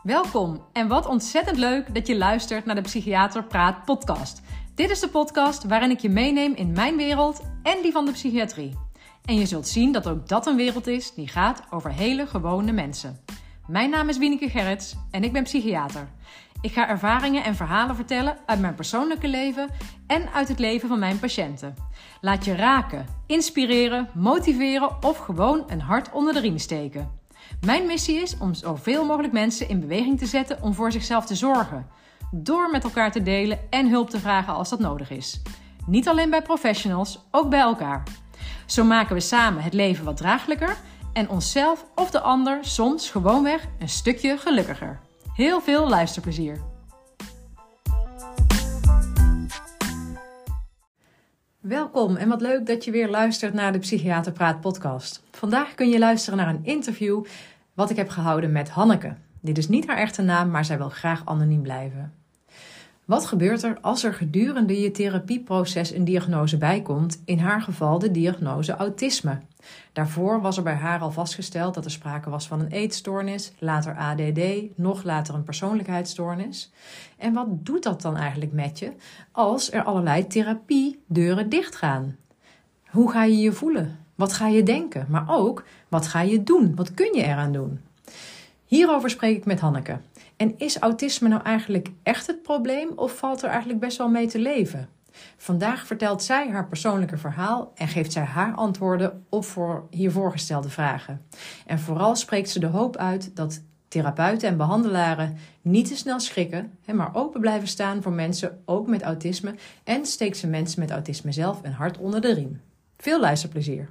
Welkom en wat ontzettend leuk dat je luistert naar de Psychiater Praat podcast. Dit is de podcast waarin ik je meeneem in mijn wereld en die van de psychiatrie. En je zult zien dat ook dat een wereld is die gaat over hele gewone mensen. Mijn naam is Wieneke Gerrits en ik ben psychiater. Ik ga ervaringen en verhalen vertellen uit mijn persoonlijke leven en uit het leven van mijn patiënten. Laat je raken, inspireren, motiveren of gewoon een hart onder de riem steken. Mijn missie is om zoveel mogelijk mensen in beweging te zetten om voor zichzelf te zorgen. Door met elkaar te delen en hulp te vragen als dat nodig is. Niet alleen bij professionals, ook bij elkaar. Zo maken we samen het leven wat draaglijker en onszelf of de ander soms gewoonweg een stukje gelukkiger. Heel veel luisterplezier. Welkom en wat leuk dat je weer luistert naar de Psychiater Praat podcast. Vandaag kun je luisteren naar een interview wat ik heb gehouden met Hanneke. Dit is niet haar echte naam, maar zij wil graag anoniem blijven. Wat gebeurt er als er gedurende je therapieproces een diagnose bijkomt, in haar geval de diagnose autisme? Daarvoor was er bij haar al vastgesteld dat er sprake was van een eetstoornis, later ADD, nog later een persoonlijkheidsstoornis. En wat doet dat dan eigenlijk met je als er allerlei therapiedeuren dichtgaan? Hoe ga je je voelen? Wat ga je denken? Maar ook, wat ga je doen? Wat kun je eraan doen? Hierover spreek ik met Hanneke. En is autisme nou eigenlijk echt het probleem of valt er eigenlijk best wel mee te leven? Vandaag vertelt zij haar persoonlijke verhaal en geeft zij haar antwoorden op hiervoor gestelde vragen. En vooral spreekt ze de hoop uit dat therapeuten en behandelaren niet te snel schrikken, maar open blijven staan voor mensen ook met autisme en steekt ze mensen met autisme zelf een hart onder de riem. Veel luisterplezier!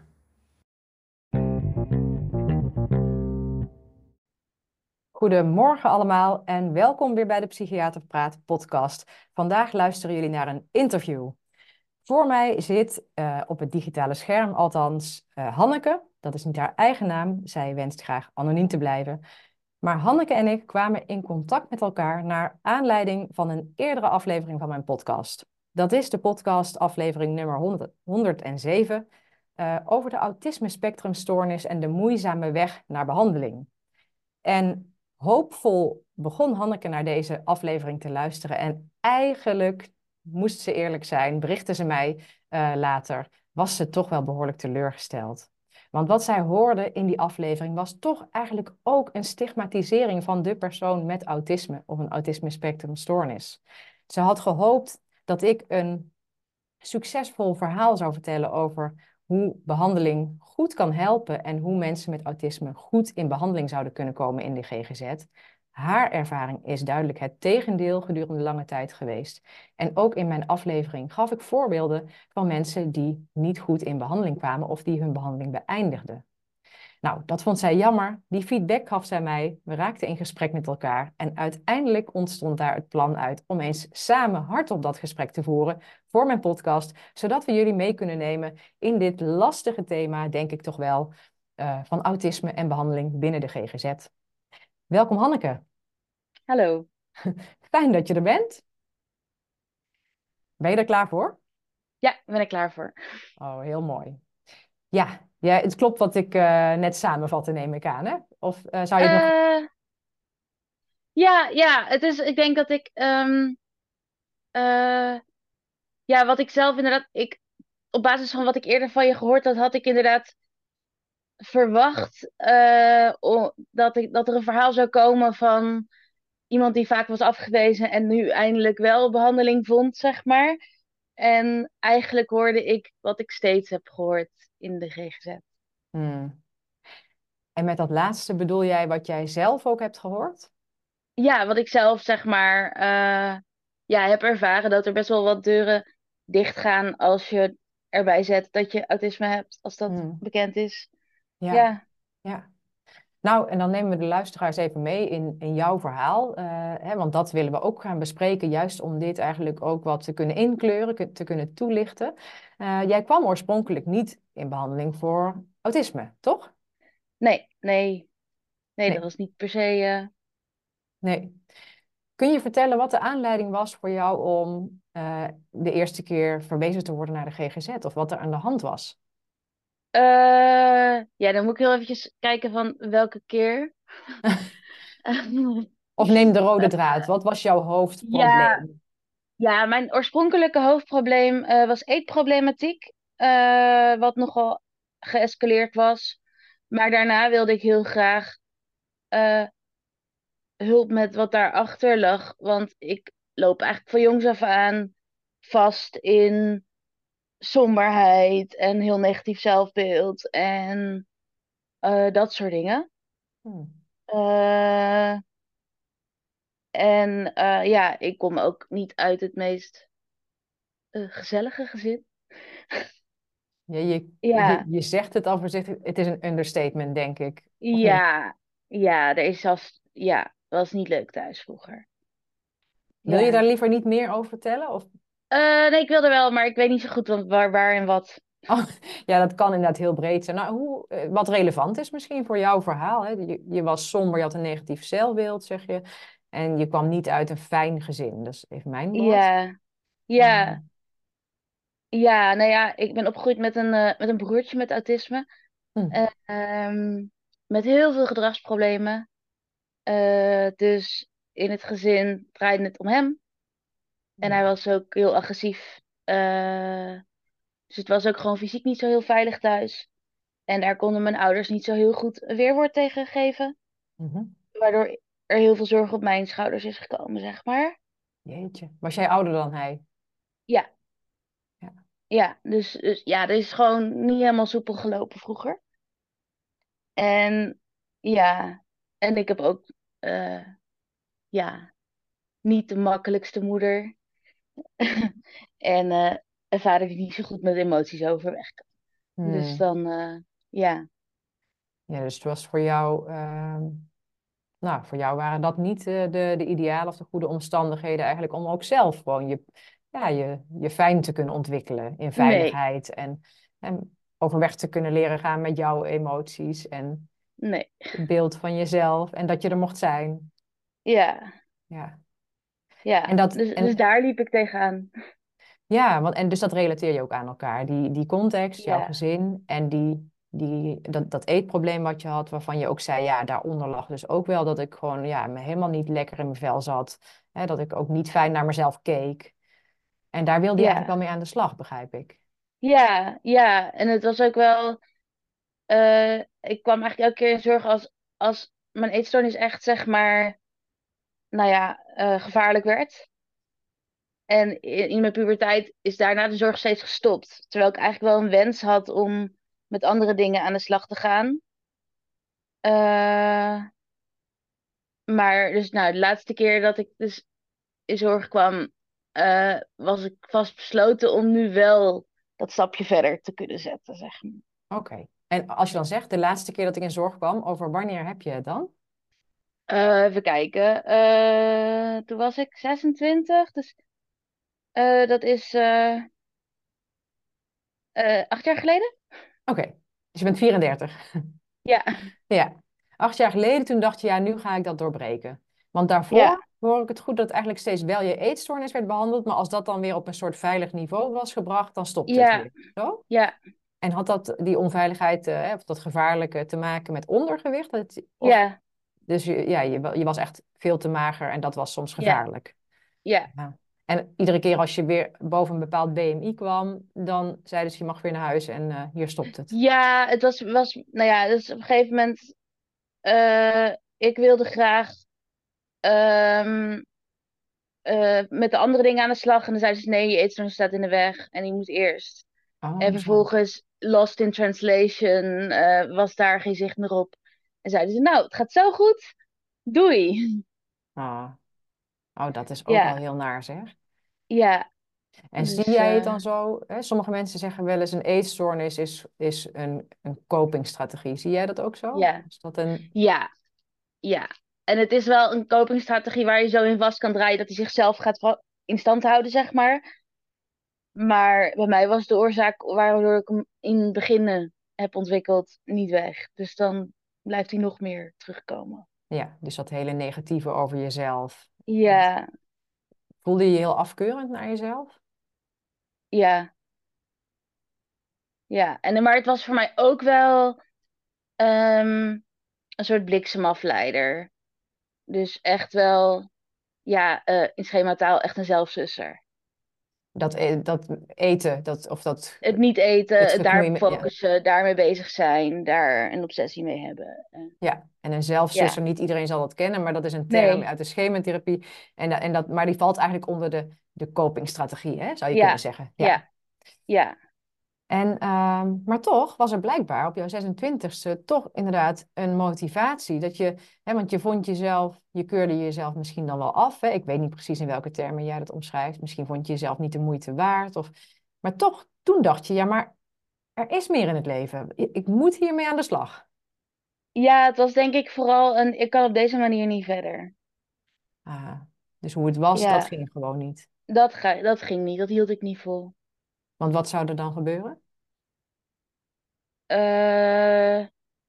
Goedemorgen allemaal en welkom weer bij de Psychiater Praat podcast. Vandaag luisteren jullie naar een interview. Voor mij zit op het digitale scherm althans Hanneke. Dat is niet haar eigen naam, zij wenst graag anoniem te blijven. Maar Hanneke en ik kwamen in contact met elkaar naar aanleiding van een eerdere aflevering van mijn podcast. Dat is de podcast aflevering nummer 107 over de autisme spectrumstoornis en de moeizame weg naar behandeling. En hoopvol begon Hanneke naar deze aflevering te luisteren. En eigenlijk, moest ze eerlijk zijn, berichtte ze mij later, was ze toch wel behoorlijk teleurgesteld. Want wat zij hoorde in die aflevering was toch eigenlijk ook een stigmatisering van de persoon met autisme of een autisme spectrumstoornis. Ze had gehoopt dat ik een succesvol verhaal zou vertellen over hoe behandeling goed kan helpen en hoe mensen met autisme goed in behandeling zouden kunnen komen in de GGZ. Haar ervaring is duidelijk het tegendeel gedurende lange tijd geweest. En ook in mijn aflevering gaf ik voorbeelden van mensen die niet goed in behandeling kwamen of die hun behandeling beëindigden. Nou, dat vond zij jammer. Die feedback gaf zij mij. We raakten in gesprek met elkaar. En uiteindelijk ontstond daar het plan uit om eens samen hardop dat gesprek te voeren voor mijn podcast. Zodat we jullie mee kunnen nemen in dit lastige thema, denk ik toch wel, van autisme en behandeling binnen de GGZ. Welkom Hanneke. Hallo. Fijn dat je er bent. Ben je er klaar voor? Ja, ben ik klaar voor. Oh, heel mooi. Ja, het klopt wat ik net samenvatte, neem ik aan, hè? Of zou je het nog... Ja, ik denk dat ik, wat ik zelf inderdaad, op basis van wat ik eerder van je gehoord had, had ik inderdaad verwacht dat er een verhaal zou komen van iemand die vaak was afgewezen en nu eindelijk wel behandeling vond, zeg maar. En eigenlijk hoorde ik wat ik steeds heb gehoord in de GGZ. Hmm. En met dat laatste bedoel jij wat jij zelf ook hebt gehoord? Ja, wat ik zelf zeg maar heb ervaren dat er best wel wat deuren dichtgaan als je erbij zet dat je autisme hebt, als dat bekend is. Ja, Ja. ja. Nou, en dan nemen we de luisteraars even mee in jouw verhaal. Want dat willen we ook gaan bespreken, juist om dit eigenlijk ook wat te kunnen inkleuren, te kunnen toelichten. Jij kwam oorspronkelijk niet in behandeling voor autisme, toch? Nee, dat Nee. was niet per se. Nee. Kun je vertellen wat de aanleiding was voor jou om de eerste keer verwezen te worden naar de GGZ? Of wat er aan de hand was? Ja, dan moet ik heel eventjes kijken van welke keer. Of neem de rode draad. Wat was jouw Ja, hoofdprobleem? ja, mijn oorspronkelijke hoofdprobleem was eetproblematiek, wat nogal geëscaleerd was. Maar daarna wilde ik heel graag eh, hulp met wat daarachter lag. Want ik loop eigenlijk van jongs af aan vast in somberheid en heel negatief zelfbeeld en dat soort dingen. Hm. Eh, en ja, ik kom ook niet uit het meest gezellige gezin. Ja, Je zegt het al voorzichtig. Het is een understatement, denk ik. Of niet? ja, ja, er is zelfs, ja, was niet leuk thuis vroeger. Wil je daar Ja. liever niet meer over vertellen? Of... Nee, ik wilde wel, maar ik weet niet zo goed waar en wat. Oh, ja, dat kan inderdaad heel breed zijn. Nou, wat relevant is misschien voor jouw verhaal. Hè? Je was somber, je had een negatief zelfbeeld, zeg je. En je kwam niet uit een fijn gezin. Dat is even mijn woord. Ja, Ehm, ja, ja, nou ja, ik ben opgegroeid met een broertje met autisme. hm, Ehm, met heel veel gedragsproblemen. Dus in het gezin draaide het om hem. En hij ja. was ook heel agressief. Dus het was ook gewoon fysiek niet zo heel veilig thuis. En daar konden mijn ouders niet zo heel goed een weerwoord tegen geven. Mhm. Waardoor er heel veel zorg op mijn schouders is gekomen, zeg maar. Jeetje. Was jij ouder dan hij? Ja, Ja. ja. Dus ja, er is gewoon niet helemaal soepel gelopen vroeger. En ja, en ik heb ook eh, ja, niet de makkelijkste moeder. En een vader die niet zo goed met emoties overweg kan. Dus Hmm. dan, ja, Ja, dus het was voor jou, nou, voor jou waren dat niet de ideale of de goede omstandigheden eigenlijk om ook zelf gewoon je fijn te kunnen ontwikkelen in nee, veiligheid en overweg te kunnen leren gaan met jouw emoties en nee, het beeld van jezelf en dat je er mocht zijn. ja, Ja. En ja. dat, Dus en daar liep ik tegenaan. ja, want en dus dat relateer je ook aan elkaar. Die context, jouw Ja, gezin en dat eetprobleem wat je had, waarvan je ook zei, ja, daaronder lag dus ook wel dat ik gewoon ja, me helemaal niet lekker in mijn vel zat. Hè, dat ik ook niet fijn naar mezelf keek. En daar wilde je eigenlijk ja, wel mee aan de slag, begrijp ik. ja, ja. En het was ook wel, ik kwam eigenlijk elke keer in zorg als mijn eetstoornis echt, zeg maar, nou ja, gevaarlijk werd. En in mijn puberteit is daarna de zorg steeds gestopt. Terwijl ik eigenlijk wel een wens had om met andere dingen aan de slag te gaan. Eh, maar dus nou, de laatste keer dat ik dus in zorg kwam, was ik vastbesloten om nu wel dat stapje verder te kunnen zetten, zeg maar. Oké. En als je dan zegt, de laatste keer dat ik in zorg kwam, over wanneer heb je het dan? Even kijken. Toen was ik 26, dus dat is 8 jaar geleden. Oké. Dus je bent 34. Ja, Ja, 8 jaar geleden toen dacht je, ja, nu ga ik dat doorbreken. Want ja, daarvoor hoor ik het goed dat eigenlijk steeds wel je eetstoornis werd behandeld, maar als dat dan weer op een soort veilig niveau was gebracht, dan stopte het ja, weer. Zo? ja, En had dat die onveiligheid, of dat gevaarlijke te maken met ondergewicht? Of, ja, dus je was echt veel te mager en dat was soms ja, gevaarlijk. ja. Ja. En iedere keer als je weer boven een bepaald BMI kwam, dan zeiden ze je mag weer naar huis en hier stopt het. Ja, het nou ja, dus op een gegeven moment, ik wilde graag ehm, met de andere dingen aan de slag. En dan zeiden ze, nee, je eetstoornis staat in de weg en je moet eerst. En Oh, zo. vervolgens, lost in translation, was daar geen zicht meer op. En zeiden ze, nou, het gaat zo goed, doei. Ah. Oh, dat is ook al Ja, heel naar, zeg. ja, En zie dus jij het dan zo? Hè? Sommige mensen zeggen wel eens een eetstoornis is een copingstrategie. Zie jij dat ook zo? ja, Is dat een... ja, ja. En het is wel een copingstrategie waar je zo in vast kan draaien dat hij zichzelf gaat in stand houden, zeg maar. Maar bij mij was de oorzaak waardoor ik hem in het begin heb ontwikkeld niet weg. Dus dan blijft hij nog meer terugkomen. Ja, dus dat hele negatieve over jezelf. Ja, Voelde je je heel afkeurend naar jezelf? ja, ja. Maar het was voor mij ook wel ehm, een soort bliksemafleider. Dus echt wel, ja, in schemataal echt een zelfsusser. Dat eten, Het niet eten, het het daarop verknoeien. Ja. focussen, daarmee bezig zijn, daar een obsessie mee hebben. Ja, en een Ja, zelfzusser, niet iedereen zal dat kennen, maar dat is een term nee, uit de schematherapie. Maar die valt eigenlijk onder de copingstrategie, hè, zou je kunnen ja, zeggen. Ja. ja, ja, Maar toch was er blijkbaar op jouw 26e toch inderdaad een motivatie. Want je vond jezelf, je keurde jezelf misschien dan wel af. Hè? Ik weet niet precies in welke termen jij dat omschrijft. Misschien vond je jezelf niet de moeite waard. Maar toch, toen dacht je, ja, maar er is meer in het leven. Ik moet hiermee aan de slag. ja, het was denk ik vooral ik kan op deze manier niet verder. Ah, dus hoe het was, dat Ja, ging gewoon niet. dat ging niet, dat hield ik niet vol. Want wat zou er dan gebeuren? Eh,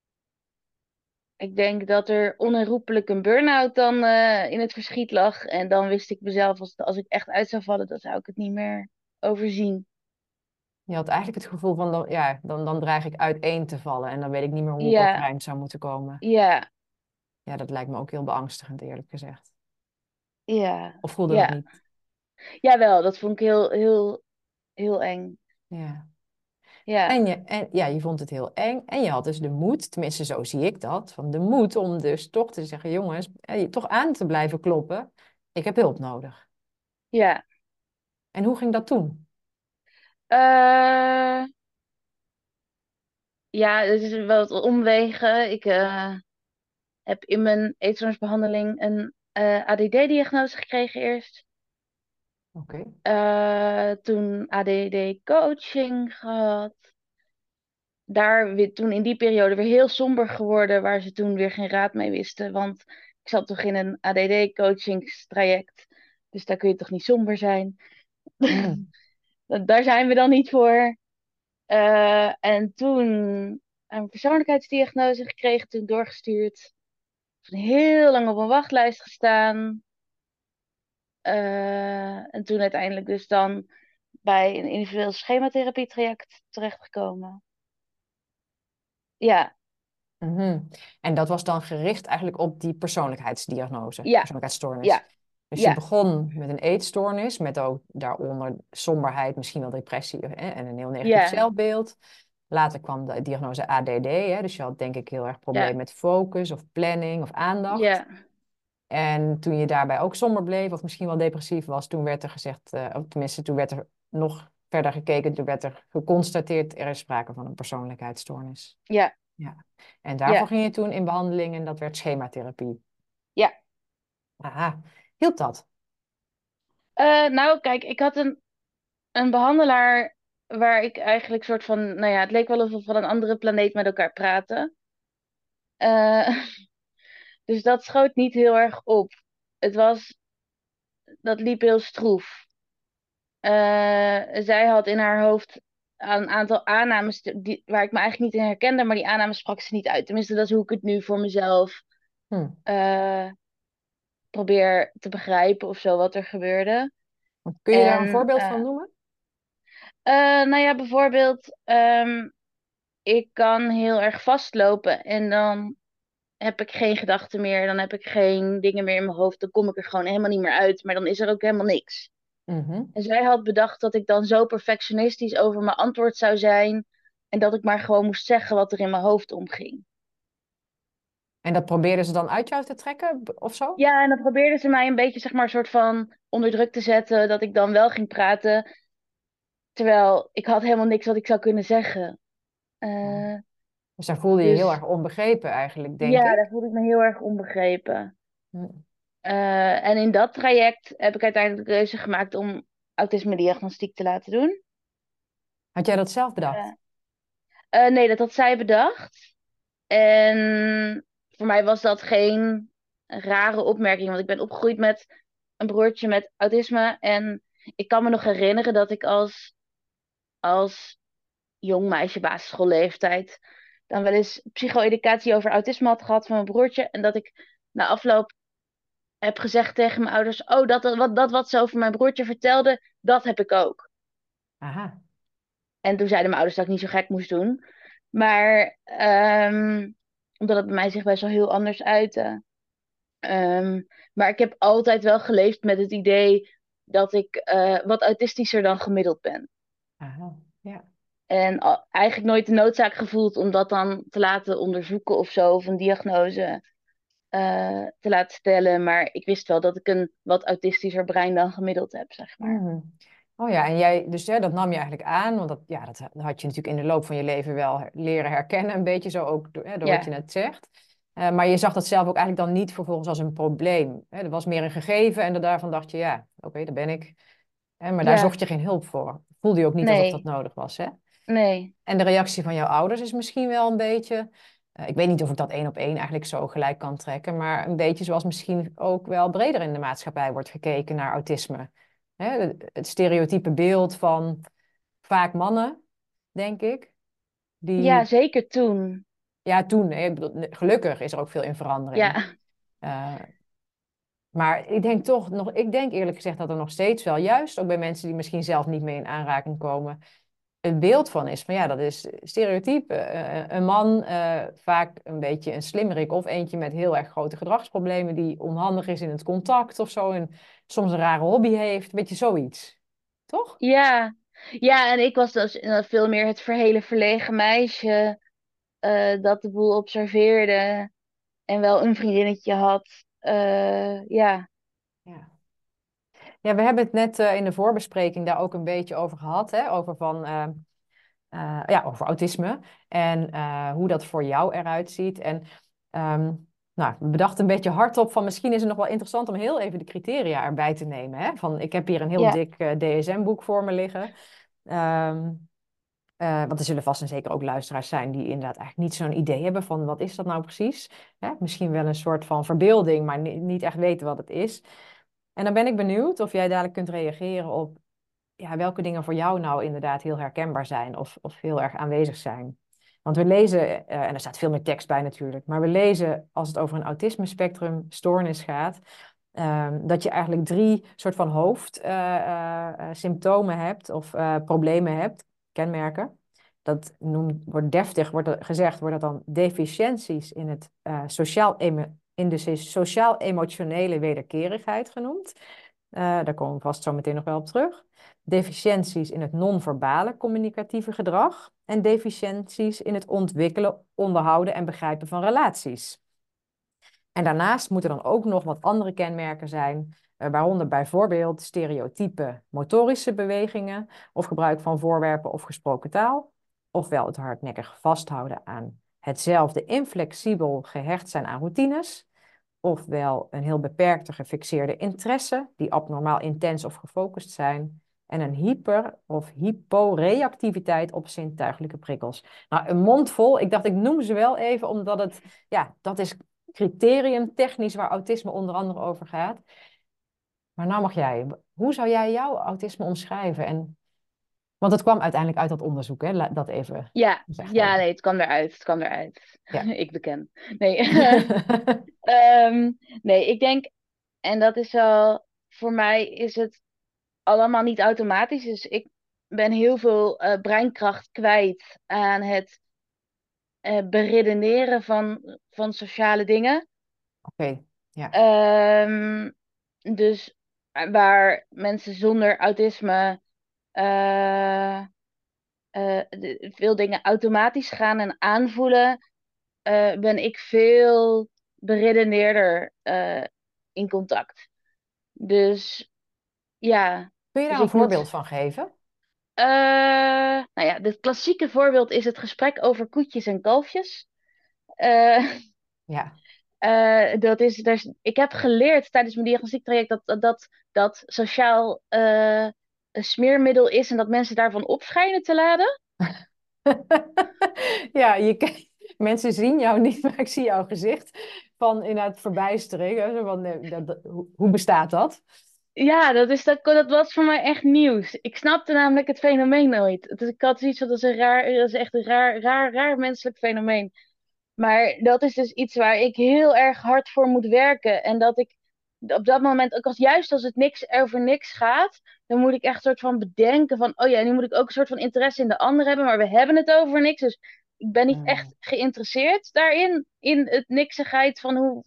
ik denk dat er onherroepelijk een burn-out dan in het verschiet lag. En dan wist ik mezelf, als ik echt uit zou vallen, dan zou ik het niet meer overzien. Je had eigenlijk het gevoel van, ja, dan dreig ik uiteen te vallen. En dan weet ik niet meer hoe ik Ja, overeind zou moeten komen. ja, Ja, dat lijkt me ook heel beangstigend, eerlijk gezegd. ja, Of voelde dat ja. niet? Jawel, dat vond ik heel, heel, heel eng. Ja. Ja, En ja, je vond het heel eng. En je had dus de moed, tenminste zo zie ik dat, van de moed om dus toch te zeggen, jongens, toch aan te blijven kloppen. Ik heb hulp nodig. ja. En hoe ging dat toen? Eh, ja, het is wel wat omwegen. Ik heb in mijn eetstoornisbehandeling een ADD-diagnose gekregen eerst. Oké. Toen ADD-coaching gehad. Daar weer, toen in die periode weer heel somber geworden, waar ze toen weer geen raad mee wisten. Want ik zat toch in een ADD-coachingstraject. Dus daar kun je toch niet somber zijn. Mm. Daar zijn we dan niet voor. En toen een persoonlijkheidsdiagnose gekregen, toen doorgestuurd. Heel lang op een wachtlijst gestaan. En toen uiteindelijk dus dan bij een individueel schematherapie-traject terechtgekomen. Ja, Mhm. En dat was dan gericht eigenlijk op die persoonlijkheidsdiagnose, ja, persoonlijkheidsstoornis. ja, Dus je ja, begon met een eetstoornis, met ook daaronder somberheid, misschien wel depressie en een heel negatief ja, zelfbeeld. Later kwam de diagnose ADD, hè, dus je had denk ik heel erg ja, problemen met focus of planning of aandacht. ja, En toen je daarbij ook somber bleef of misschien wel depressief was, toen werd er gezegd, of tenminste toen werd er nog verder gekeken, toen werd er geconstateerd er is sprake van een persoonlijkheidsstoornis. ja, Ja. En daarvoor ja, ging je toen in behandeling en dat werd schematherapie. ja. Aha, hielp dat? Nou, kijk, ik had een behandelaar waar ik eigenlijk soort van, nou ja, het leek wel of we van een andere planeet met elkaar praten. Eh, dus dat schoot niet heel erg op. Het was, dat liep heel stroef. Zij had in haar hoofd een aantal aannames waar ik me eigenlijk niet in herkende, maar die aannames sprak ze niet uit. Tenminste, dat is hoe ik het nu voor mezelf Hm. eh, probeer te begrijpen of zo wat er gebeurde. Kun je daar een En voorbeeld van noemen? nou ja, bijvoorbeeld, ik kan heel erg vastlopen en dan heb ik geen gedachten meer, dan heb ik geen dingen meer in mijn hoofd, dan kom ik er gewoon helemaal niet meer uit, maar dan is er ook helemaal niks. Mhm. En zij had bedacht dat ik dan zo perfectionistisch over mijn antwoord zou zijn en dat ik maar gewoon moest zeggen wat er in mijn hoofd omging. En dat probeerden ze dan uit jou te trekken of zo? Ja, en dan probeerde ze mij een beetje, zeg maar, een soort van onder druk te zetten, dat ik dan wel ging praten, terwijl ik had helemaal niks wat ik zou kunnen zeggen. Ja. Eh, Dus daar voelde je heel erg dus onbegrepen eigenlijk, denk ja, daar ik. voelde ik me heel erg onbegrepen. Hm. En in dat traject heb ik uiteindelijk de keuze gemaakt om autisme-diagnostiek te laten doen. Had jij dat zelf bedacht? Eh, nee, dat had zij bedacht. En voor mij was dat geen rare opmerking, want ik ben opgegroeid met een broertje met autisme. En ik kan me nog herinneren dat ik als jong meisje, basisschoolleeftijd, dan wel eens psycho-educatie over autisme had gehad van mijn broertje. En dat ik na afloop heb gezegd tegen mijn ouders: Oh, dat wat ze over mijn broertje vertelde, dat heb ik ook. Aha. En toen zeiden mijn ouders dat ik niet zo gek moest doen. Maar omdat het bij mij zich best wel heel anders uitte. Ehm, maar ik heb altijd wel geleefd met het idee dat ik wat autistischer dan gemiddeld ben. Aha, ja. En eigenlijk nooit de noodzaak gevoeld om dat dan te laten onderzoeken of zo, of een diagnose te laten stellen. Maar ik wist wel dat ik een wat autistischer brein dan gemiddeld heb, zeg maar. Mhm. Oh ja, en jij, dus hè, dat nam je eigenlijk aan, want dat had je natuurlijk in de loop van je leven wel leren herkennen, een beetje zo ook door wat je Ja, net zegt. Maar je zag dat zelf ook eigenlijk dan niet vervolgens als een probleem. Hè? Dat was meer een gegeven en daarvan dacht je, ja, oké, daar ben ik. Maar daar ja, zocht je geen hulp voor. Voelde je ook niet alsof dat nee, nodig was, hè? nee. En de reactie van jouw ouders is misschien wel een beetje, ik weet niet of ik dat één op één eigenlijk zo gelijk kan trekken, maar een beetje zoals misschien ook wel breder in de maatschappij wordt gekeken naar autisme. Hè, het stereotype beeld van vaak mannen, denk ik, Ja, die, zeker toen. ja toen, hè, ik bedoel, gelukkig is er ook veel in verandering. Ja, Eh, maar ik denk toch nog, ik denk eerlijk gezegd dat er nog steeds wel, juist ook bij mensen die misschien zelf niet mee in aanraking komen, het beeld van is. Van ja, dat is stereotyp. Een man, vaak een beetje een slimmerik of eentje met heel erg grote gedragsproblemen, die onhandig is in het contact of zo en soms een rare hobby heeft. Weet je, zoiets. Toch? ja. Ja, en ik was dus veel meer het hele verlegen meisje dat de boel observeerde en wel een vriendinnetje had. Ja, Ja. Ja, we hebben het net in de voorbespreking daar ook een beetje over gehad, hè? Over ja, over autisme en hoe dat voor jou eruit ziet. En nou, we bedachten een beetje hardop van misschien is het nog wel interessant om heel even de criteria erbij te nemen. Hè? Van, ik heb hier een heel ja, dik DSM-boek voor me liggen. Ehm, want er zullen vast en zeker ook luisteraars zijn die inderdaad eigenlijk niet zo'n idee hebben van wat is dat nou precies. Hè? Misschien wel een soort van verbeelding, maar niet echt weten wat het is. En dan ben ik benieuwd of jij dadelijk kunt reageren op ja, welke dingen voor jou nou inderdaad heel herkenbaar zijn of heel erg aanwezig zijn. Want we lezen, en er staat veel meer tekst bij natuurlijk, maar we lezen als het over een autisme-spectrumstoornis gaat, dat je eigenlijk drie soort van hoofdsymptomen hebt of problemen hebt, kenmerken. Dat wordt deftig, wordt er gezegd, wordt dat dan deficiënties in het in de sociaal-emotionele wederkerigheid genoemd. Daar komen we vast zo meteen nog wel op terug. Deficiënties in het non-verbale communicatieve gedrag en deficiënties in het ontwikkelen, onderhouden en begrijpen van relaties. En daarnaast moeten dan ook nog wat andere kenmerken zijn, waaronder bijvoorbeeld stereotype motorische bewegingen of gebruik van voorwerpen of gesproken taal, ofwel het hardnekkig vasthouden aan hetzelfde inflexibel gehecht zijn aan routines, ofwel een heel beperkte gefixeerde interesse die abnormaal intens of gefocust zijn, en een hyper- of hyporeactiviteit op zintuigelijke prikkels. Nou, een mond vol. Ik dacht, ik noem ze wel even, omdat het, ja, dat is criterium technisch waar autisme onder andere over gaat. Maar nou mag jij. Hoe zou jij jouw autisme omschrijven? En, want het kwam uiteindelijk uit dat onderzoek, hè? Dat even ja, gezegd ja, hebben. nee, het kwam eruit, het kwam eruit. Ja. Ik beken. Nee, nee, ik denk, en dat is wel, voor mij is het allemaal niet automatisch. Dus ik ben heel veel breinkracht kwijt aan het beredeneren van sociale dingen. Oké, ja. Ehm, dus waar mensen zonder autisme eh, veel dingen automatisch gaan en aanvoelen, ben ik veel beredeneerder in contact. Dus ja, Kun je dus daar een ik voorbeeld moet. van geven? eh, nou ja, het klassieke voorbeeld is het gesprek over koetjes en kalfjes. Eh, Ja. ik heb geleerd tijdens mijn diagnostiektraject dat sociaal een smeermiddel is en dat mensen daarvan op schijnen te laden. Ja, mensen zien jou niet, maar ik zie jouw gezicht van inderdaad verbijstering. Hè, zo van, hoe bestaat dat? Ja, dat was voor mij echt nieuws. Ik snapte namelijk het fenomeen nooit. Dus ik had zoiets van, dat is echt een raar menselijk fenomeen. Maar dat is dus iets waar ik heel erg hard voor moet werken. En dat ik op dat moment, ook juist als het niks over niks gaat, dan moet ik echt een soort van bedenken van, oh ja, nu moet ik ook een soort van interesse in de ander hebben, maar we hebben het over niks. Dus ik ben niet Hmm. echt geïnteresseerd daarin, in het niksigheid van hoe.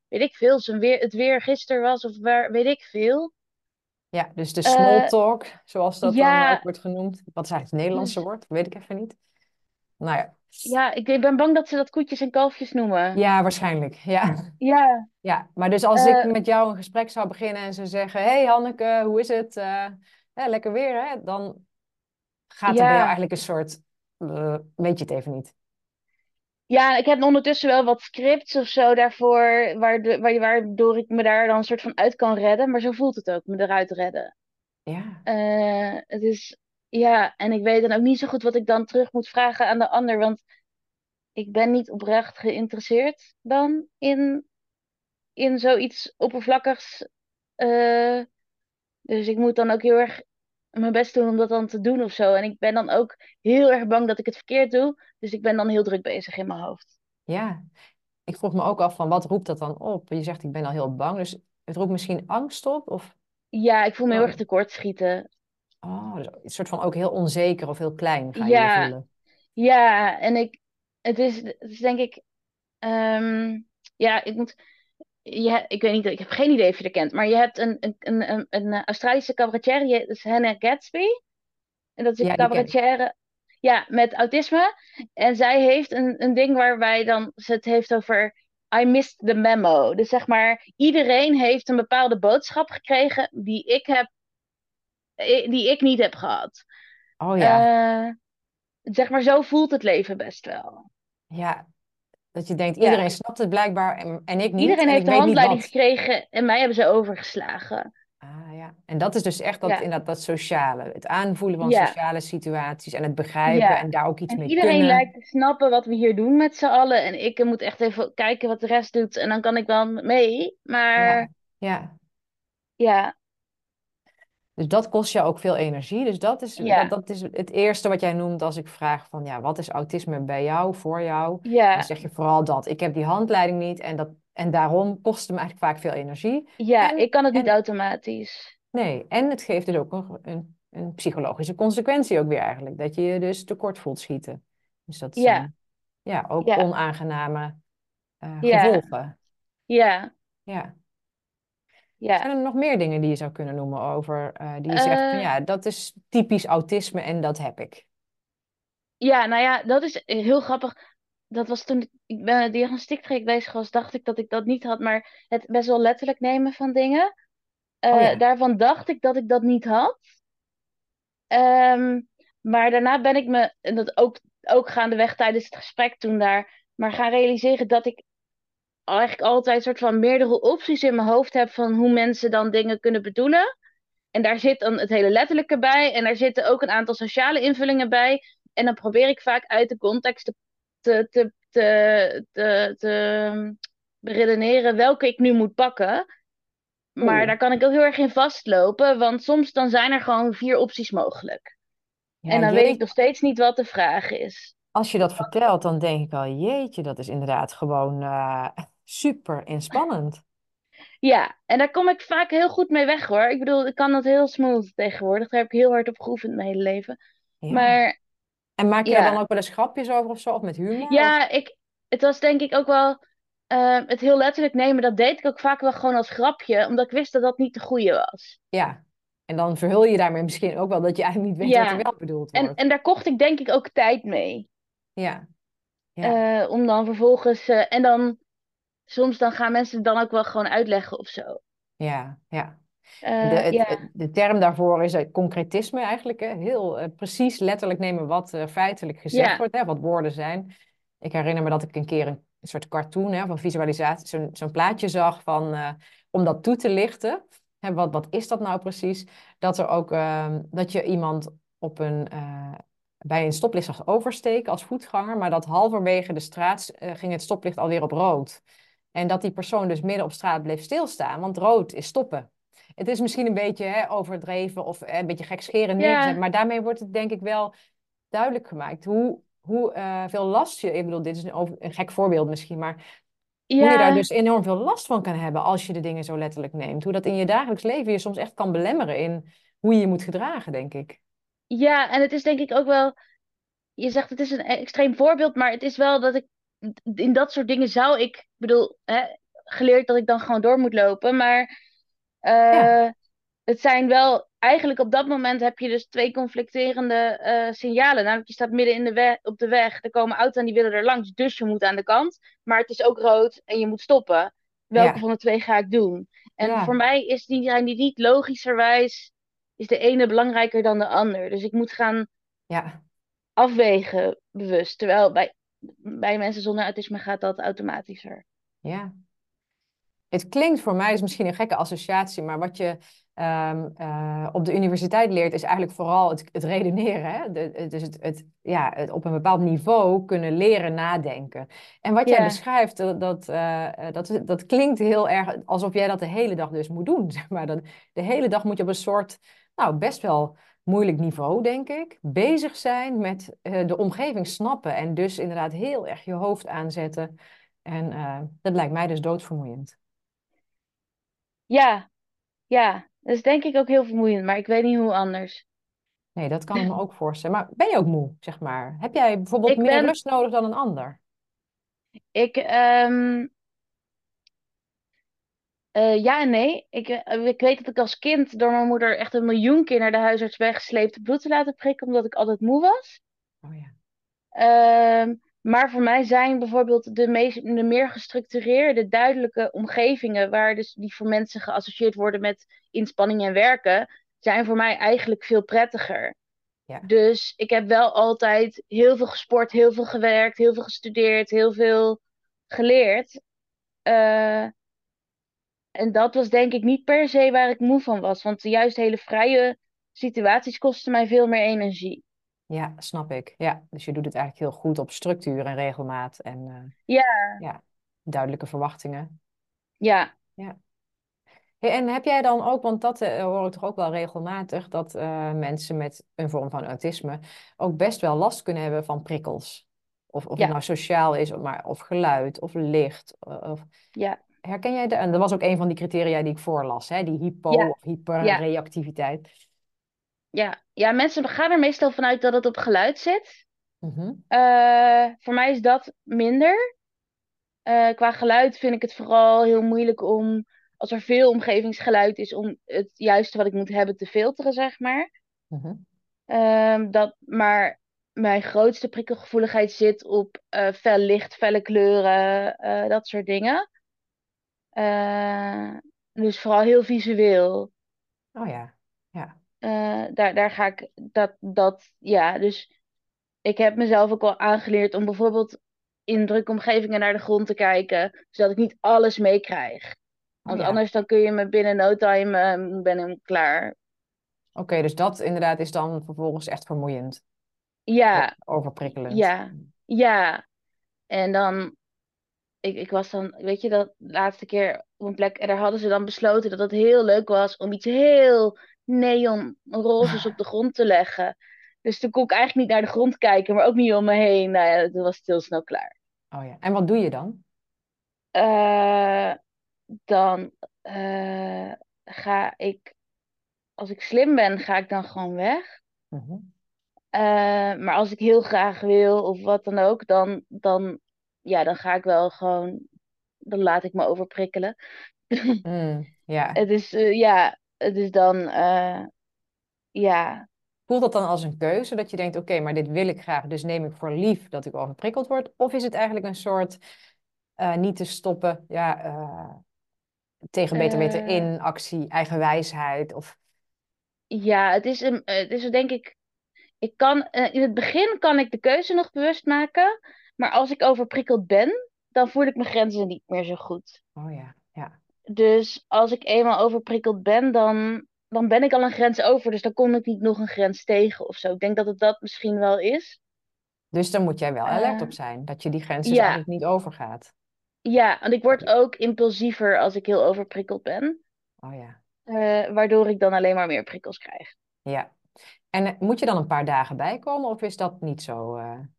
weet ik veel, het weer gisteren was of waar, weet ik veel. Ja, dus de small Eh, talk, zoals dat dan ook ja, wordt genoemd. Wat is eigenlijk het Nederlandse dus woord? Weet ik even niet. Nou ja, ja, ik ben bang dat ze dat koetjes en kalfjes noemen. ja, waarschijnlijk. Ja. Ja, Ja, maar dus als ik eh, met jou een gesprek zou beginnen en ze zeggen: Hey Hanneke, hoe is het? Lekker weer, hè? Dan gaat er bij jou ja. eigenlijk een soort, weet je het even niet. Ja, ik heb ondertussen wel wat scripts of zo daarvoor, waardoor ik me daar dan een soort van uit kan redden. Maar zo voelt het ook, me eruit redden. Ja, Het is, ja, en ik weet dan ook niet zo goed wat ik dan terug moet vragen aan de ander, want ik ben niet oprecht geïnteresseerd dan in zoiets oppervlakkigs. Eh, dus ik moet dan ook heel erg mijn best doen om dat dan te doen of zo. En ik ben dan ook heel erg bang dat ik het verkeerd doe. Dus ik ben dan heel druk bezig in mijn hoofd. ja. Ik vroeg me ook af van wat roept dat dan op? Je zegt ik ben al heel bang, dus het roept misschien angst op? Of Ja, ik voel me heel erg tekortschieten. dus een soort van ook heel onzeker of heel klein ga je je Ja, voelen. ja, en het is denk ik, ehm, ja, ik weet niet, ik heb geen idee of je dat kent, maar je hebt een Australische cabaretier, dat is Hannah Gadsby. En dat is een Ja, die ken ik. cabaretière, ja, met autisme. En zij heeft een ding waarbij dan ze het heeft over I missed the memo. Dus zeg maar, iedereen heeft een bepaalde boodschap gekregen die ik niet heb gehad. Oh ja, Eh, zeg maar, zo voelt het leven best wel. ja. Dat je denkt, Ja, iedereen snapt het blijkbaar en ik niet iedereen en ik heeft de weet niet handleiding wat. gekregen en mij hebben ze overgeslagen. Ah, ja. En dat is dus echt Ja, dat sociale, het aanvoelen van ja, sociale situaties en het begrijpen en ja. daar ook iets En mee iedereen lijkt kunnen. te snappen wat we hier doen met z'n allen. En ik moet echt even kijken wat de rest doet. En dan kan ik wel mee. Ja, Maar ja. ja, Dus dat kost je ook veel energie. Dus ja, dat is het eerste wat jij noemt als ik vraag van, ja, wat is autisme bij jou, voor jou? Dan ja, zeg je vooral dat. Ik heb die handleiding niet en daarom kost het me eigenlijk vaak veel energie. ja. Ik kan het niet En automatisch. nee, en het geeft dus ook een psychologische consequentie ook weer eigenlijk. Dat je je dus tekort voelt schieten. Dus dat Ja, zijn ja, ook ja, onaangename ja, gevolgen. ja, Ja. ja. Zijn er nog meer dingen die je zou kunnen noemen over die je zegt van Eh, ja, dat is typisch autisme en dat heb ik. ja, nou ja, dat is heel grappig. Dat was toen ik ben een diagnostiektraject bezig was, dacht ik dat ik dat niet had. Maar het best wel letterlijk nemen van dingen. Oh ja, Daarvan dacht ik dat ik dat niet had. Ehm, maar daarna ben ik me, en dat ook gaandeweg tijdens het gesprek toen daar, maar gaan realiseren dat ik eigenlijk altijd een soort van meerdere opties in mijn hoofd heb van hoe mensen dan dingen kunnen bedoelen. En daar zit dan het hele letterlijke bij. En daar zitten ook een aantal sociale invullingen bij. En dan probeer ik vaak uit de context te beredeneren welke ik nu moet pakken. Maar oeh. daar kan ik ook heel erg in vastlopen. Want soms dan zijn er gewoon 4 opties mogelijk. Ja, En dan weet ik jeetje. nog steeds niet wat de vraag is. Als je dat vertelt, dan denk ik al, jeetje, dat is inderdaad gewoon super inspannend. Ja, en daar kom ik vaak heel goed mee weg hoor. Ik bedoel, ik kan dat heel smooth tegenwoordig. Daar heb ik heel hard op geoefend mijn hele leven. Ja. Maar En maak je daar dan ja, ook wel eens grapjes over of zo, of met humor? Of... ja, het was denk ik ook wel het heel letterlijk nemen. Dat deed ik ook vaak wel gewoon als grapje, omdat ik wist dat dat niet de goede was. Ja. En dan verhul je daarmee misschien ook wel dat je eigenlijk niet weet wat er Ja, wel bedoeld en, wordt. en daar kocht ik denk ik ook tijd mee. Ja, ja, Om dan vervolgens, en dan soms dan gaan mensen het dan ook wel gewoon uitleggen of zo. ja, ja. Ja, De term daarvoor is concretisme eigenlijk. Hè? Heel precies letterlijk nemen wat feitelijk gezegd ja, wordt, hè? Wat woorden zijn. Ik herinner me dat ik een keer een soort cartoon hè, van visualisatie, zo'n plaatje zag van, om dat toe te lichten. Hè, wat is dat nou precies? Dat er ook, dat je iemand op bij een stoplicht zag oversteken als voetganger, maar dat halverwege de straat ging het stoplicht alweer op rood. En dat die persoon dus midden op straat bleef stilstaan, want rood is stoppen. Het is misschien een beetje overdreven of een beetje gekscherend neergezet, ja, maar daarmee wordt het denk ik wel duidelijk gemaakt hoe veel last je, ik bedoel, dit is een gek voorbeeld misschien, maar hoe je daar ja, dus enorm veel last van kan hebben als je de dingen zo letterlijk neemt. Hoe dat in je dagelijks leven je soms echt kan belemmeren in hoe je je moet gedragen, denk ik. ja. En het is denk ik ook wel, je zegt het is een extreem voorbeeld, maar het is wel dat ik in dat soort dingen zou ik bedoel, hè, geleerd dat ik dan gewoon door moet lopen. Maar Ja, eh, het zijn wel, eigenlijk op dat moment heb je dus twee conflicterende signalen. Namelijk, je staat midden in op de weg, er komen auto's en die willen er langs, dus je moet aan de kant. Maar het is ook rood en je moet stoppen. Welke ja, van de twee ga ik doen? En voor ja, mij zijn die niet logischerwijs, is de ene belangrijker dan de ander. Dus ik moet gaan ja, afwegen bewust. Terwijl bij mensen zonder autisme gaat dat automatischer. ja. Het klinkt voor mij, is misschien een gekke associatie, maar wat je op de universiteit leert, is eigenlijk vooral het redeneren. Hè? Dus het op een bepaald niveau kunnen leren nadenken. En wat jij Ja, beschrijft, dat klinkt heel erg alsof jij dat de hele dag dus moet doen. Zeg maar. De hele dag moet je op een soort, nou, best wel moeilijk niveau, denk ik, bezig zijn met de omgeving snappen. En dus inderdaad heel erg je hoofd aanzetten. En dat lijkt mij dus doodvermoeiend. ja, ja. Dat is denk ik ook heel vermoeiend, maar ik weet niet hoe anders. Nee, dat kan ik me ook voorstellen. Maar ben je ook moe, zeg maar? Heb jij bijvoorbeeld Ik meer ben, rust nodig dan een ander? ik, ja en nee. Ik weet dat ik als kind door mijn moeder echt 1 miljoen keer naar de huisarts ben gesleept bloed te laten prikken, omdat ik altijd moe was. Oh ja. Ehm, maar voor mij zijn bijvoorbeeld de meer gestructureerde, duidelijke omgevingen, waar dus die voor mensen geassocieerd worden met inspanning en werken, zijn voor mij eigenlijk veel prettiger. Ja, Dus ik heb wel altijd heel veel gesport, heel veel gewerkt, heel veel gestudeerd, heel veel geleerd. Eh, en dat was denk ik niet per se waar ik moe van was. Want juist hele vrije situaties kosten mij veel meer energie. ja, snap ik. Ja, dus je doet het eigenlijk heel goed op structuur en regelmaat en Ja, ja, duidelijke verwachtingen. ja, Ja. Hey, en heb jij dan ook, want dat hoor ik toch ook wel regelmatig, dat mensen met een vorm van autisme ook best wel last kunnen hebben van prikkels. Of het ja, nou sociaal is, of geluid, of licht. Of... ja, Herken jij dat? En dat was ook een van die criteria die ik voorlas, hè? Die hypo- ja, of ja, hyperreactiviteit. ja. Ja, mensen gaan er meestal vanuit dat het op geluid zit. Mhm, Voor mij is dat minder. Qua geluid vind ik het vooral heel moeilijk om, als er veel omgevingsgeluid is, om het juiste wat ik moet hebben te filteren, zeg maar. mhm. Maar mijn grootste prikkelgevoeligheid zit op fel licht, felle kleuren, dat soort dingen. Eh, dus vooral heel visueel. Oh ja, ja. Daar ga ik ja. Dus ik heb mezelf ook al aangeleerd om bijvoorbeeld in drukke omgevingen naar de grond te kijken, zodat ik niet alles meekrijg. Oh Want ja. anders dan kun je me binnen no time, ben ik klaar. Oké, dus dat inderdaad is dan vervolgens echt vermoeiend. Ja, Overprikkelend. ja, ja. En dan ik was dan, weet je, dat laatste keer op een plek. En daar hadden ze dan besloten dat het heel leuk was om iets heel neonrozes op de grond te leggen. Dus toen kon ik eigenlijk niet naar de grond kijken, maar ook niet om me heen. Nou ja, toen was het heel snel klaar. Oh ja. En wat doe je dan? Eh, dan ga ik, als ik slim ben, ga ik dan gewoon weg. Mhm. Maar als ik heel graag wil of wat dan ook, ja, dan ga ik wel gewoon, dan laat ik me overprikkelen. Ja. Het is dan, ja, Voelt dat dan als een keuze dat je denkt, oké, maar dit wil ik graag, dus neem ik voor lief dat ik overprikkeld word? Of is het eigenlijk een soort niet te stoppen, ja, tegen beter weten eh, in, actie, eigen wijsheid? Of... ja, het is denk ik kan, in het begin kan ik de keuze nog bewust maken, maar als ik overprikkeld ben, dan voel ik mijn grenzen niet meer zo goed. Oh ja, ja. Dus als ik eenmaal overprikkeld ben, dan ben ik al een grens over, dus dan kom ik niet nog een grens tegen of zo. Ik denk dat het dat misschien wel is. Dus dan moet jij wel alert Eh, op zijn, dat je die grens dus ja, eigenlijk niet overgaat. ja, want ik word ook impulsiever als ik heel overprikkeld ben. Oh ja, Waardoor ik dan alleen maar meer prikkels krijg. ja. En moet je dan een paar dagen bijkomen of is dat niet zo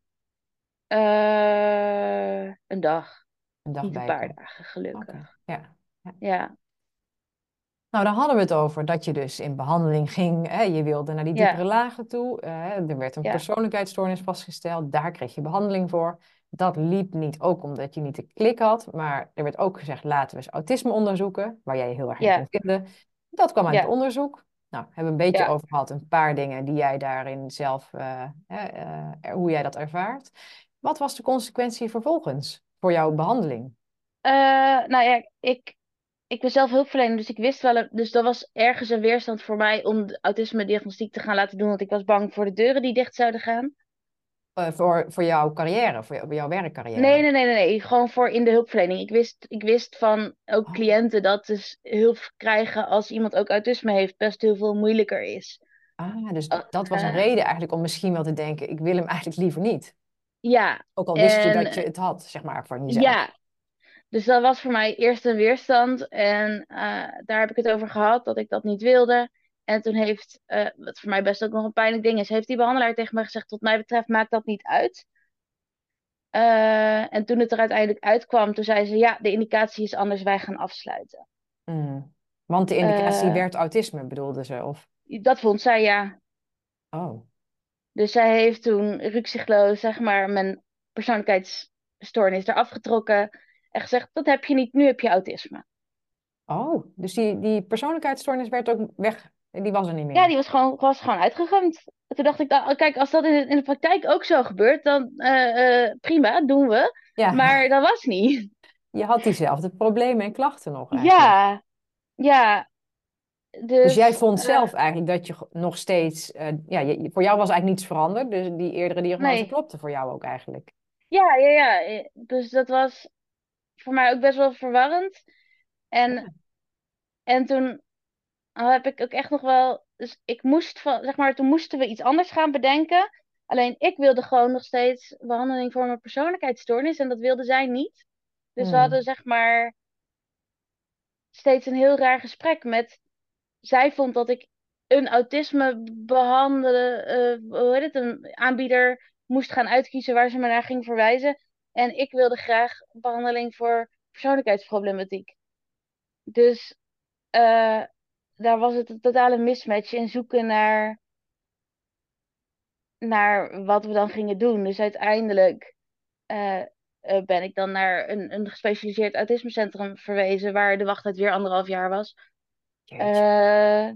Een dag, een dag niet een paar bijkomen? dagen, Oké, gelukkig. ja. Ja. Ja, Nou, daar hadden we het over dat je dus in behandeling ging. Hè, je wilde naar die diepere ja, lagen toe. Er werd een ja, persoonlijkheidsstoornis vastgesteld. Daar kreeg je behandeling voor. dat liep niet ook omdat je niet de klik had, maar er werd ook gezegd, laten we eens autisme onderzoeken, waar jij je heel erg in kon Ja, vinden. Dat kwam uit het ja. onderzoek. Nou, hebben we een beetje Ja. over gehad, een paar dingen die jij daarin zelf, hoe jij dat ervaart. Wat was de consequentie vervolgens voor jouw behandeling? Nou ja, ik ben zelf hulpverlener, dus ik wist wel, dus er was ergens een weerstand voor mij om de autisme-diagnostiek te gaan laten doen, want ik was bang voor de deuren die dicht zouden gaan. Voor jouw carrière, voor jouw Nee, werkcarrière. nee, nee, nee, nee, gewoon voor in de hulpverlening. Ik wist van ook Oh. cliënten dat dus hulp krijgen als iemand ook autisme heeft best heel veel moeilijker is. Dus dat was een Eh, reden eigenlijk om misschien wel te denken, ik wil hem eigenlijk liever niet. ja, Ook al wist je en dat je het had, zeg maar, van jezelf. ja, dus dat was voor mij eerst een weerstand. En daar heb ik het over gehad, dat ik dat niet wilde. En toen heeft, wat voor mij best ook nog een pijnlijk ding is, heeft die behandelaar tegen mij gezegd, wat mij betreft maakt dat niet uit. En toen het er uiteindelijk uitkwam, toen zei ze, ja, de indicatie is anders, wij gaan afsluiten. Mm. Want de indicatie Eh, werd autisme, bedoelde ze, of? dat vond zij, ja. Oh. Dus zij heeft toen rukzichtloos, zeg maar, mijn persoonlijkheidsstoornis eraf getrokken. En gezegd, dat heb je niet, nu heb je autisme. Oh, dus die persoonlijkheidsstoornis werd ook weg, die was er niet Ja, meer. die was gewoon uitgegamd. En toen dacht ik, nou, kijk, als dat in de praktijk ook zo gebeurt, dan prima, doen we. Ja, Maar dat was niet. je had diezelfde problemen en klachten nog eigenlijk. Ja, ja. Dus jij Dus vond zelf eigenlijk dat je nog steeds, ja, voor jou was eigenlijk niets veranderd, dus die eerdere diagnose nee. klopte voor jou ook eigenlijk. Ja, ja, ja. Dus dat was voor mij ook best wel verwarrend. En, en toen heb ik ook echt nog wel. Dus ik moest van, zeg maar, toen moesten we iets anders gaan bedenken. Alleen ik wilde gewoon nog steeds behandeling voor mijn persoonlijkheidsstoornis en dat wilde zij niet. Dus we hadden Hmm. zeg maar steeds een heel raar gesprek met. Zij vond dat ik een autisme behandelen, hoe heet het, een aanbieder moest gaan uitkiezen waar ze me naar ging verwijzen. En ik wilde graag behandeling voor persoonlijkheidsproblematiek. Dus eh, daar was het een totale mismatch in zoeken naar wat we dan gingen doen. Dus uiteindelijk eh, ben ik dan naar een gespecialiseerd autismecentrum verwezen, waar de wachttijd weer 1,5 jaar was. Jeetje. Eh,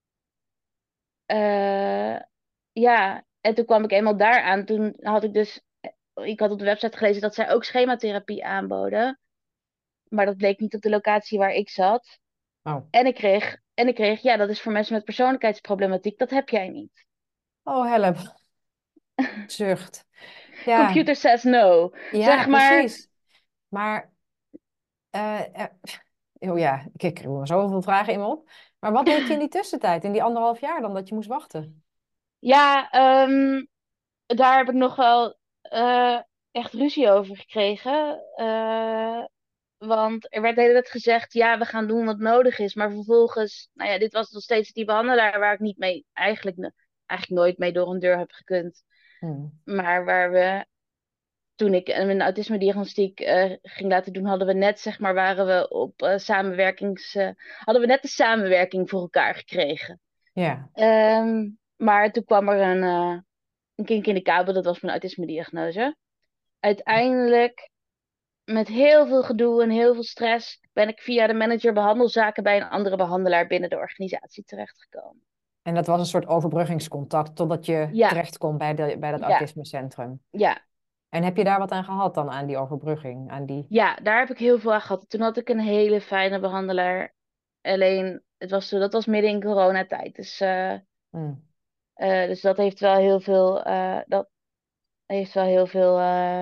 eh, ja, en toen kwam ik eenmaal daar aan. Toen had ik dus, ik had op de website gelezen dat zij ook schematherapie aanboden. Maar dat bleek niet op de locatie waar ik zat. Oh. En ik kreeg, ja, dat is voor mensen met persoonlijkheidsproblematiek, dat heb jij niet. Oh, help. Zucht. Ja, Computer says no. ja, Zeg maar, precies. Maar, eh, eh, oh ja, ik kreeg er zoveel vragen in me op. Maar wat deed je in die tussentijd, in die 1,5 jaar dan, dat je moest wachten? ja, daar heb ik nog wel echt ruzie over gekregen. Want er werd de hele tijd gezegd, ja, we gaan doen wat nodig is. Maar vervolgens, nou ja, dit was nog steeds die behandelaar waar ik niet mee, eigenlijk nooit mee door een deur heb gekund. Hmm. Maar toen ik mijn autisme-diagnostiek ging laten doen, hadden we net, zeg maar, waren we op hadden we net de samenwerking voor elkaar gekregen. Ja. Maar toen kwam er een kink in de kabel, dat was mijn autisme-diagnose. Uiteindelijk, met heel veel gedoe en heel veel stress, ben ik via de manager behandelzaken bij een andere behandelaar binnen de organisatie terechtgekomen. En dat was een soort overbruggingscontact totdat je Ja, terecht kon bij dat ja, autismecentrum. ja. En heb je daar wat aan gehad dan, aan die overbrugging? Aan die... Ja, daar heb ik heel veel aan gehad. Toen had ik een hele fijne behandelaar. Alleen, dat was midden in coronatijd. Hmm. Dus dat heeft wel heel veel. Dat heeft wel heel veel.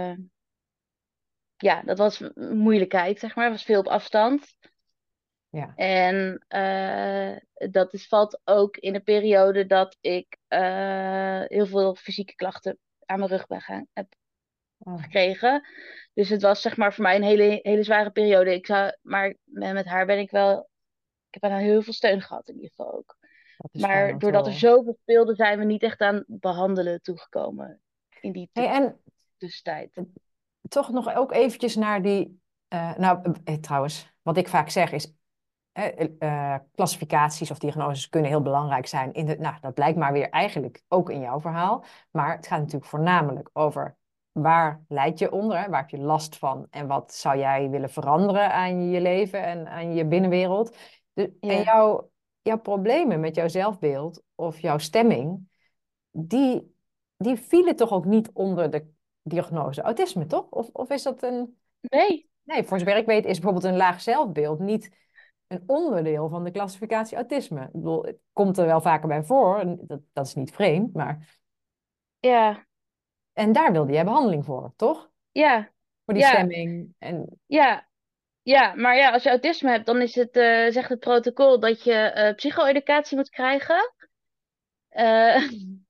Ja, dat was een moeilijkheid, zeg maar. Het was veel op afstand. Ja. En valt ook in de periode dat ik heel veel fysieke klachten aan mijn rug heb Oh, gekregen. Dus het was zeg maar voor mij een hele zware periode. Maar met haar ben ik wel. Ik heb aan haar heel veel steun gehad in ieder geval ook. dat is fijn Maar om te doordat er horen. zoveel speelde, zijn we niet echt aan behandelen toegekomen in die Hey, en tussentijd. toch nog ook eventjes naar die... trouwens, wat ik vaak zeg is... klassificaties of diagnoses kunnen heel belangrijk zijn. Nou, dat blijkt maar weer eigenlijk ook in jouw verhaal. Maar het gaat natuurlijk voornamelijk over waar lijd je onder, hè? Waar heb je last van en wat zou jij willen veranderen aan je leven en aan je binnenwereld. En Ja. jouw problemen met jouw zelfbeeld of jouw stemming, die, die vielen toch ook niet onder de diagnose autisme, toch? Of is dat een... Nee. Nee, voor zover ik weet is bijvoorbeeld een laag zelfbeeld niet een onderdeel van de klassificatie autisme. Ik bedoel, het komt er wel vaker bij voor, en dat is niet vreemd, maar... Ja. En daar wilde jij behandeling voor, toch? Ja. Voor die Ja. stemming en... Ja. Ja. Maar ja, als je autisme hebt, dan is het, zegt het protocol dat je psycho-educatie moet krijgen. Eh,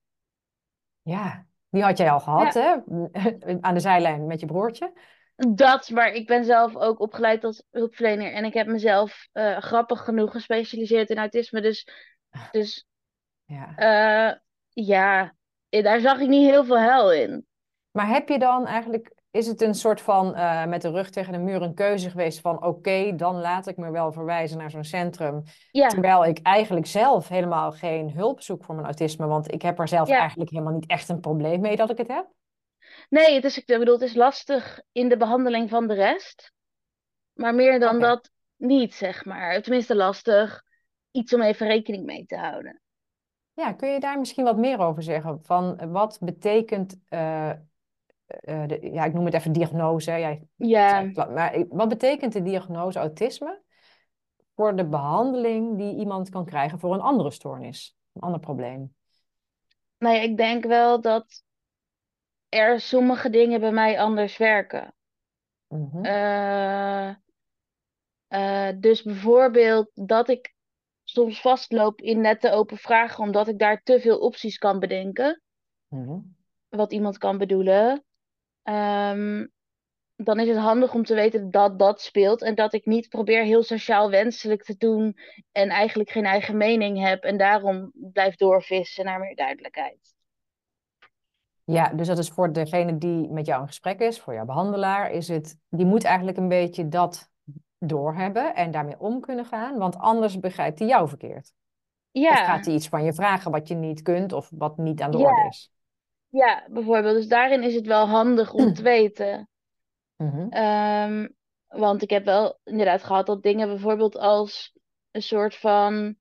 Ja, die had jij al gehad, ja. hè? Aan de zijlijn met je broertje. Dat, maar ik ben zelf ook opgeleid als hulpverlener. En ik heb mezelf grappig genoeg gespecialiseerd in autisme. Dus Ja. eh, ja, daar zag ik niet heel veel hel in. Maar heb je dan eigenlijk, is het een soort van met de rug tegen de muur een keuze geweest van oké, dan laat ik me wel verwijzen naar zo'n centrum, Ja, terwijl ik eigenlijk zelf helemaal geen hulp zoek voor mijn autisme, want ik heb er zelf ja. eigenlijk helemaal niet echt een probleem mee dat ik het heb? Nee, ik bedoel, het is lastig in de behandeling van de rest. Maar meer dan Oké. dat niet, zeg maar. Tenminste lastig. Iets om even rekening mee te houden. Ja, kun je daar misschien wat meer over zeggen? Van wat betekent, ja, ik noem het even diagnose, hè. Jij zei Ja, het, maar wat betekent de diagnose autisme voor de behandeling die iemand kan krijgen voor een andere stoornis, een ander probleem? nou ja, ik denk wel dat er sommige dingen bij mij anders werken. Mhm, Eh, dus bijvoorbeeld dat ik soms vastloop in net te open vragen, omdat ik daar te veel opties kan bedenken, mhm. wat iemand kan bedoelen. Ehm, dan is het handig om te weten dat dat speelt en dat ik niet probeer heel sociaal wenselijk te doen en eigenlijk geen eigen mening heb en daarom blijf doorvissen naar meer duidelijkheid. Ja, dus dat is voor degene die met jou in gesprek is, voor jouw behandelaar, is het, die moet eigenlijk een beetje dat doorhebben en daarmee om kunnen gaan, want anders begrijpt hij jou verkeerd. Of gaat Ja, hij iets van je vragen wat je niet kunt of wat niet aan de orde ja, is. ja, bijvoorbeeld. Dus daarin is het wel handig om te weten. Mhm, Ehm, want ik heb wel inderdaad gehad dat dingen bijvoorbeeld als een soort van,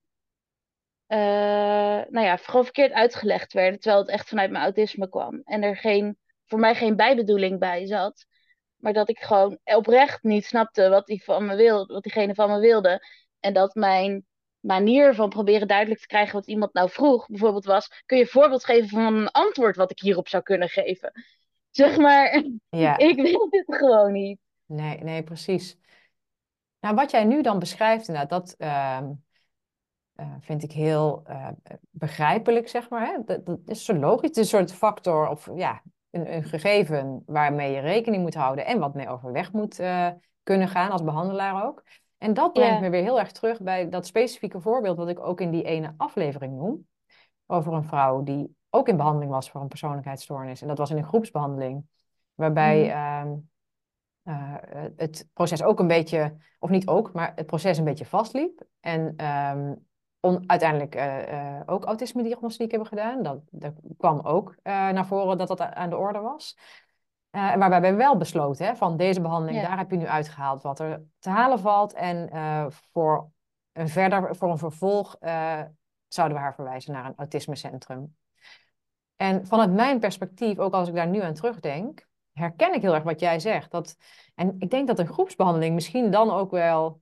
nou ja, gewoon verkeerd uitgelegd werden, terwijl het echt vanuit mijn autisme kwam. En er voor mij geen bijbedoeling bij zat. Maar dat ik gewoon oprecht niet snapte wat diegene van me wilde. En dat mijn manier van proberen duidelijk te krijgen wat iemand nou vroeg, bijvoorbeeld was, kun je een voorbeeld geven van een antwoord wat ik hierop zou kunnen geven? Zeg maar, ja, ik weet het gewoon niet. nee, nee, precies. Nou, wat jij nu dan beschrijft, inderdaad, dat vind ik heel begrijpelijk, zeg maar. Hè? Dat is zo logisch. Het is een soort factor of ja, een gegeven waarmee je rekening moet houden en wat mee overweg moet kunnen gaan als behandelaar ook. En dat brengt me Ja. weer heel erg terug bij dat specifieke voorbeeld wat ik ook in die ene aflevering noem. Over een vrouw die ook in behandeling was voor een persoonlijkheidsstoornis. En dat was in een groepsbehandeling. Waarbij Mhm. het proces ook een beetje, of niet ook, maar het proces een beetje vastliep. En uiteindelijk ook autisme-diagnostiek hebben gedaan. Dat kwam ook naar voren dat dat aan de orde was. En waarbij we wel besloten, hè, van deze behandeling, Ja. daar heb je nu uitgehaald wat er te halen valt. En voor een vervolg zouden we haar verwijzen naar een autismecentrum. En vanuit mijn perspectief, ook als ik daar nu aan terugdenk, herken ik heel erg wat jij zegt. En ik denk dat een groepsbehandeling misschien dan ook wel,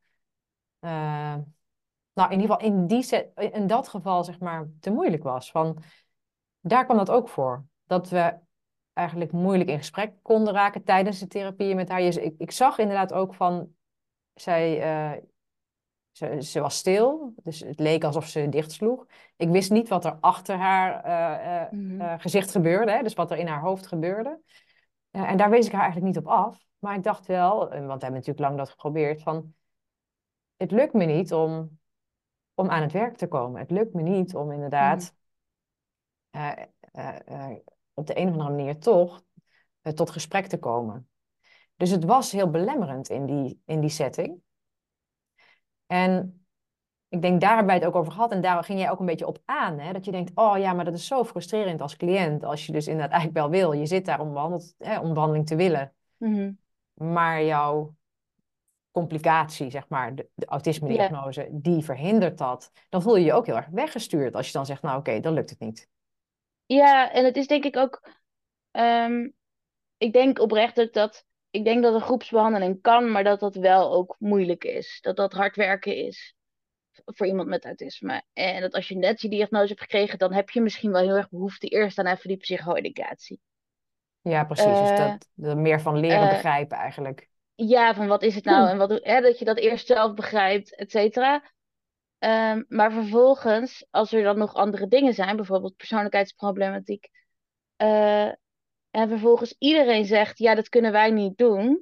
nou in ieder geval in dat geval zeg maar te moeilijk was. Daar kwam dat ook voor. Dat we eigenlijk moeilijk in gesprek konden raken tijdens de therapieën met haar. Ik zag inderdaad ook van, zij, ze was stil, dus het leek alsof ze dichtsloeg. Ik wist niet wat er achter haar Mhm. gezicht gebeurde, hè, dus wat er in haar hoofd gebeurde. En daar wees ik haar eigenlijk niet op af. Maar ik dacht wel, want we hebben natuurlijk lang dat geprobeerd, van het lukt me niet om aan het werk te komen. Het lukt me niet om Mhm. inderdaad eh, op de een of andere manier toch tot gesprek te komen. Dus het was heel belemmerend in die setting. En ik denk, daar hebben wij het ook over gehad. En daar ging jij ook een beetje op aan. Hè? Dat je denkt, oh ja, maar dat is zo frustrerend als cliënt. Als je dus inderdaad eigenlijk wel wil. Je zit daar om behandeling te willen. Mhm. Maar jouw complicatie, zeg maar, de Ja. autisme-diagnose, die verhindert dat. Dan voel je je ook heel erg weggestuurd als je dan zegt, nou oké, dan lukt het niet. Ja, en het is denk ik ook, ehm, ik denk oprecht ik denk dat een groepsbehandeling kan, maar dat dat wel ook moeilijk is. Dat dat hard werken is voor iemand met autisme. En dat als je net die diagnose hebt gekregen, dan heb je misschien wel heel erg behoefte eerst aan even die psycho-educatie. Ja, precies. Dus Eh, dat meer van leren eh, begrijpen eigenlijk. ja, van wat is het nou en dat je dat eerst zelf begrijpt, et cetera. Maar vervolgens, als er dan nog andere dingen zijn, bijvoorbeeld persoonlijkheidsproblematiek, eh, en vervolgens iedereen zegt, ja, dat kunnen wij niet doen.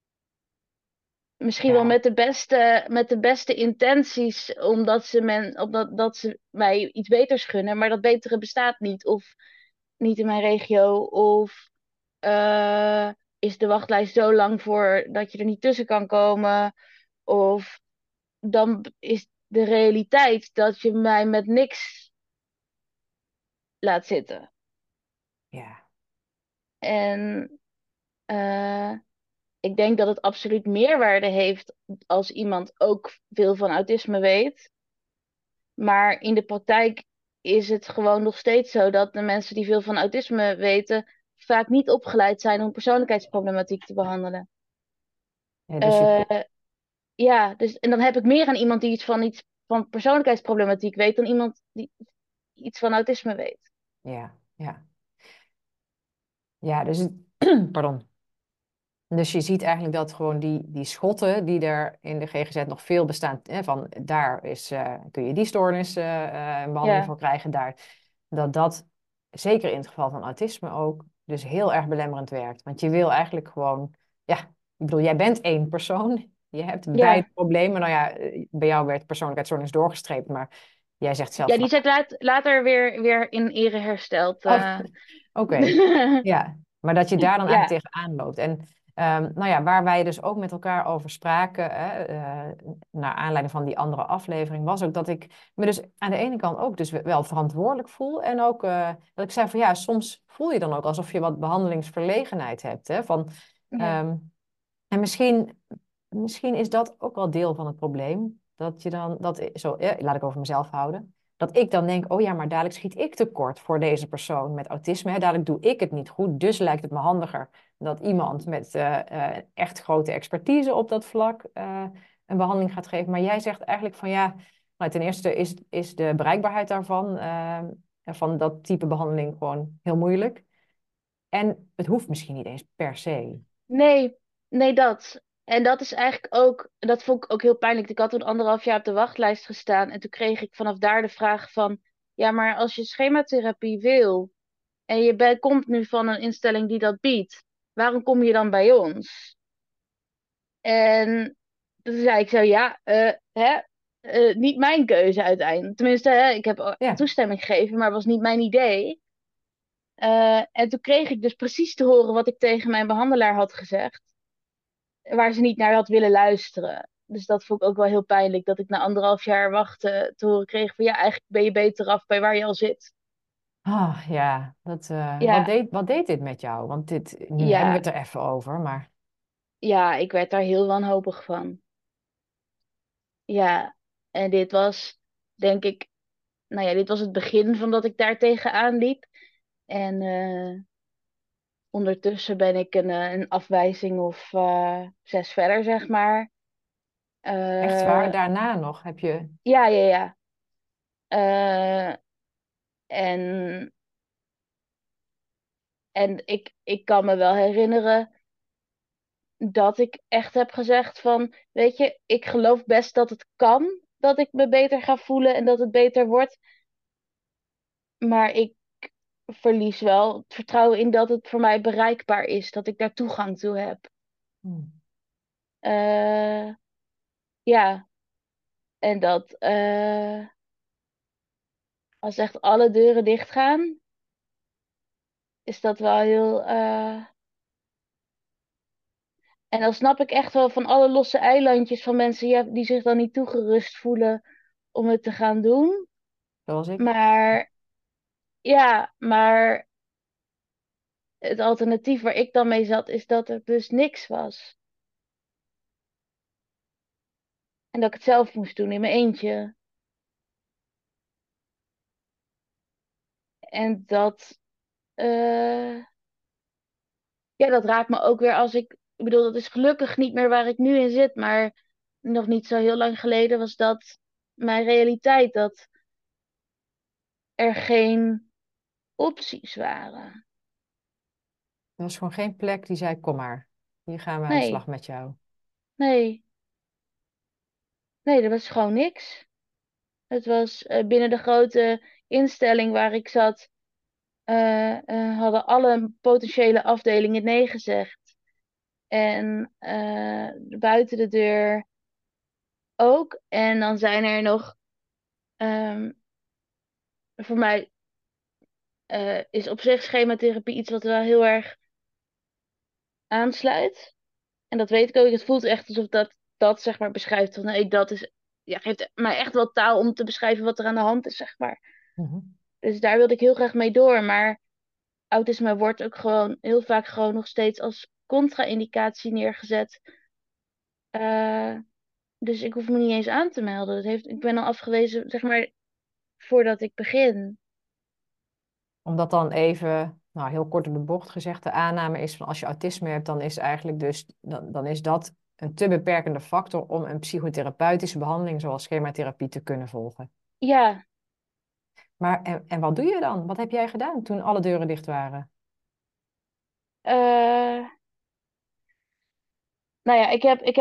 Misschien wel Ja, met de beste intenties, omdat dat ze mij iets beters gunnen, maar dat betere bestaat niet. Of niet in mijn regio. Of eh, is de wachtlijst zo lang voor dat je er niet tussen kan komen. Of dan is de realiteit dat je mij met niks laat zitten. ja, En eh, ik denk dat het absoluut meerwaarde heeft als iemand ook veel van autisme weet. Maar in de praktijk is het gewoon nog steeds zo dat de mensen die veel van autisme weten, vaak niet opgeleid zijn om persoonlijkheidsproblematiek te behandelen. ja, dus je, Eh, ja, dus, en dan heb ik meer aan iemand die iets van persoonlijkheidsproblematiek weet dan iemand die iets van autisme weet. ja, ja, ja, dus, pardon. Dus je ziet eigenlijk dat gewoon die schotten die er in de GGZ nog veel bestaan, van daar kun je die stoornis een behandeling Ja, voor krijgen, daar, dat zeker in het geval van autisme ook, dus heel erg belemmerend werkt. Want je wil eigenlijk gewoon, ja, ik bedoel, jij bent één persoon, je hebt beide ja. problemen. Nou ja, bij jou werd persoonlijkheidsstoornis doorgestreept, maar jij zegt zelf Ja, van, die is later weer in ere hersteld. oh, oké. Ja, maar dat je daar dan Ja, eigenlijk tegenaan loopt. En nou ja, waar wij dus ook met elkaar over spraken, hè, naar aanleiding van die andere aflevering, was ook dat ik me dus aan de ene kant ook dus wel verantwoordelijk voel. En ook dat ik zei van ja, soms voel je dan ook alsof je wat behandelingsverlegenheid hebt. Hè, van, ja. ehm, en misschien is dat ook wel deel van het probleem. Dat je dan, laat ik over mezelf houden. Dat ik dan denk, oh ja, maar dadelijk schiet ik tekort voor deze persoon met autisme. Hè. Dadelijk doe ik het niet goed. Dus lijkt het me handiger dat iemand met echt grote expertise op dat vlak een behandeling gaat geven. Maar jij zegt eigenlijk van ja, nou, ten eerste is de bereikbaarheid daarvan, van dat type behandeling gewoon heel moeilijk. En het hoeft misschien niet eens per se. Nee, nee, dat. En dat is eigenlijk ook, dat vond ik ook heel pijnlijk. Ik had toen 1,5 jaar op de wachtlijst gestaan en toen kreeg ik vanaf daar de vraag van, ja, maar als je schematherapie wil en komt nu van een instelling die dat biedt, waarom kom je dan bij ons? En toen zei ik zo, ja, niet mijn keuze uiteindelijk. Tenminste, hè, ik heb Ja. toestemming gegeven, maar het was niet mijn idee. En toen kreeg ik dus precies te horen wat ik tegen mijn behandelaar had gezegd, waar ze niet naar had willen luisteren. Dus dat vond ik ook wel heel pijnlijk, dat ik na 1,5 jaar wachten te horen kreeg van ja, eigenlijk ben je beter af bij waar je al zit. Ah, ja, Ja, wat deed dit met jou? Want nu hebben we ja, het er even over, maar ja, ik werd daar heel wanhopig van. Ja, en dit was, denk ik, nou ja, dit was het begin van dat ik daar tegenaan liep. En ondertussen ben ik een afwijzing of 6 verder, zeg maar. echt waar, Eh, daarna nog heb je... ja, ja, ja. Eh, en ik kan me wel herinneren dat ik echt heb gezegd van, weet je, ik geloof best dat het kan, dat ik me beter ga voelen en dat het beter wordt. Maar ik verlies wel het vertrouwen in dat het voor mij bereikbaar is, dat ik daar toegang toe heb. Hmm. Eh, ja, en dat als echt alle deuren dichtgaan, is dat wel heel. En dan snap ik echt wel van alle losse eilandjes van mensen ja, die zich dan niet toegerust voelen om het te gaan doen. Zoals ik. Maar ja, maar het alternatief waar ik dan mee zat, is dat er dus niks was. En dat ik het zelf moest doen in mijn eentje. En dat, eh, ja, dat raakt me ook weer als ik bedoel, dat is gelukkig niet meer waar ik nu in zit, maar nog niet zo heel lang geleden was dat mijn realiteit, dat er geen opties waren. Er was gewoon geen plek die zei, kom maar, hier gaan we aan de slag Nee, met jou. nee, nee, er was gewoon niks. Het was binnen de grote instelling waar ik zat, hadden alle potentiële afdelingen nee gezegd. En buiten de deur ook. En dan zijn er nog, ehm, voor mij is op zich schematherapie iets wat wel heel erg aansluit. En dat weet ik ook. Het voelt echt alsof dat zeg maar beschrijft van nee, dat is, ja, geeft mij echt wel taal om te beschrijven wat er aan de hand is, zeg maar. Mhm. Dus daar wilde ik heel graag mee door. Maar autisme wordt ook gewoon heel vaak gewoon nog steeds als contra-indicatie neergezet. Eh, dus ik hoef me niet eens aan te melden. Ik ben al afgewezen, zeg maar, voordat ik begin. Omdat dan even, nou heel kort op de bocht gezegd, de aanname is van als je autisme hebt, dan is eigenlijk dus, dan is dat een te beperkende factor om een psychotherapeutische behandeling zoals schematherapie te kunnen volgen. Ja, Maar en wat doe je dan? Wat heb jij gedaan toen alle deuren dicht waren? eh, nou ja,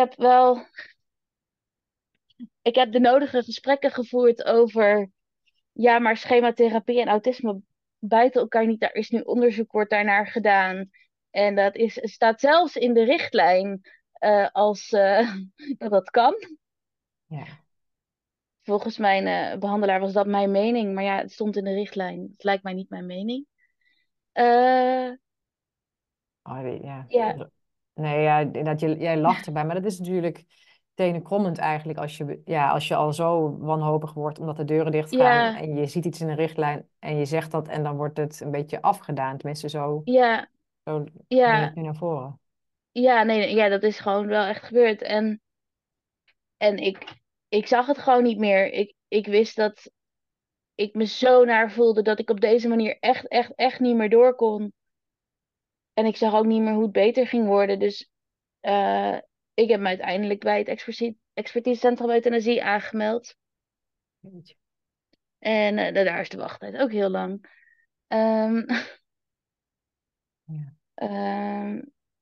ik heb de nodige gesprekken gevoerd over, ja, maar schematherapie en autisme bijten elkaar niet. Daar is nu onderzoek, wordt daarnaar gedaan. En staat zelfs in de richtlijn als dat dat kan. Ja, Volgens mijn behandelaar was dat mijn mening, maar ja, het stond in de richtlijn. Het lijkt mij niet mijn mening. Eh, ja. ja, Nee, ja, dat jij lacht erbij, maar dat is natuurlijk tenenkrommend eigenlijk als je al zo wanhopig wordt omdat de deuren dicht gaan ja, en je ziet iets in een richtlijn en je zegt dat en dan wordt het een beetje afgedaan. Tenminste, ja, zo breng ik ja, nu naar voren. ja, nee, ja, dat is gewoon wel echt gebeurd. En ik zag het gewoon niet meer. Ik wist dat ik me zo naar voelde dat ik op deze manier echt, echt, echt niet meer door kon. En ik zag ook niet meer hoe het beter ging worden. Dus eh, ik heb me uiteindelijk bij het expertisecentrum euthanasie aangemeld. Jeetje. En daar is de wachttijd ook heel lang. Ehm, Ja. ehm,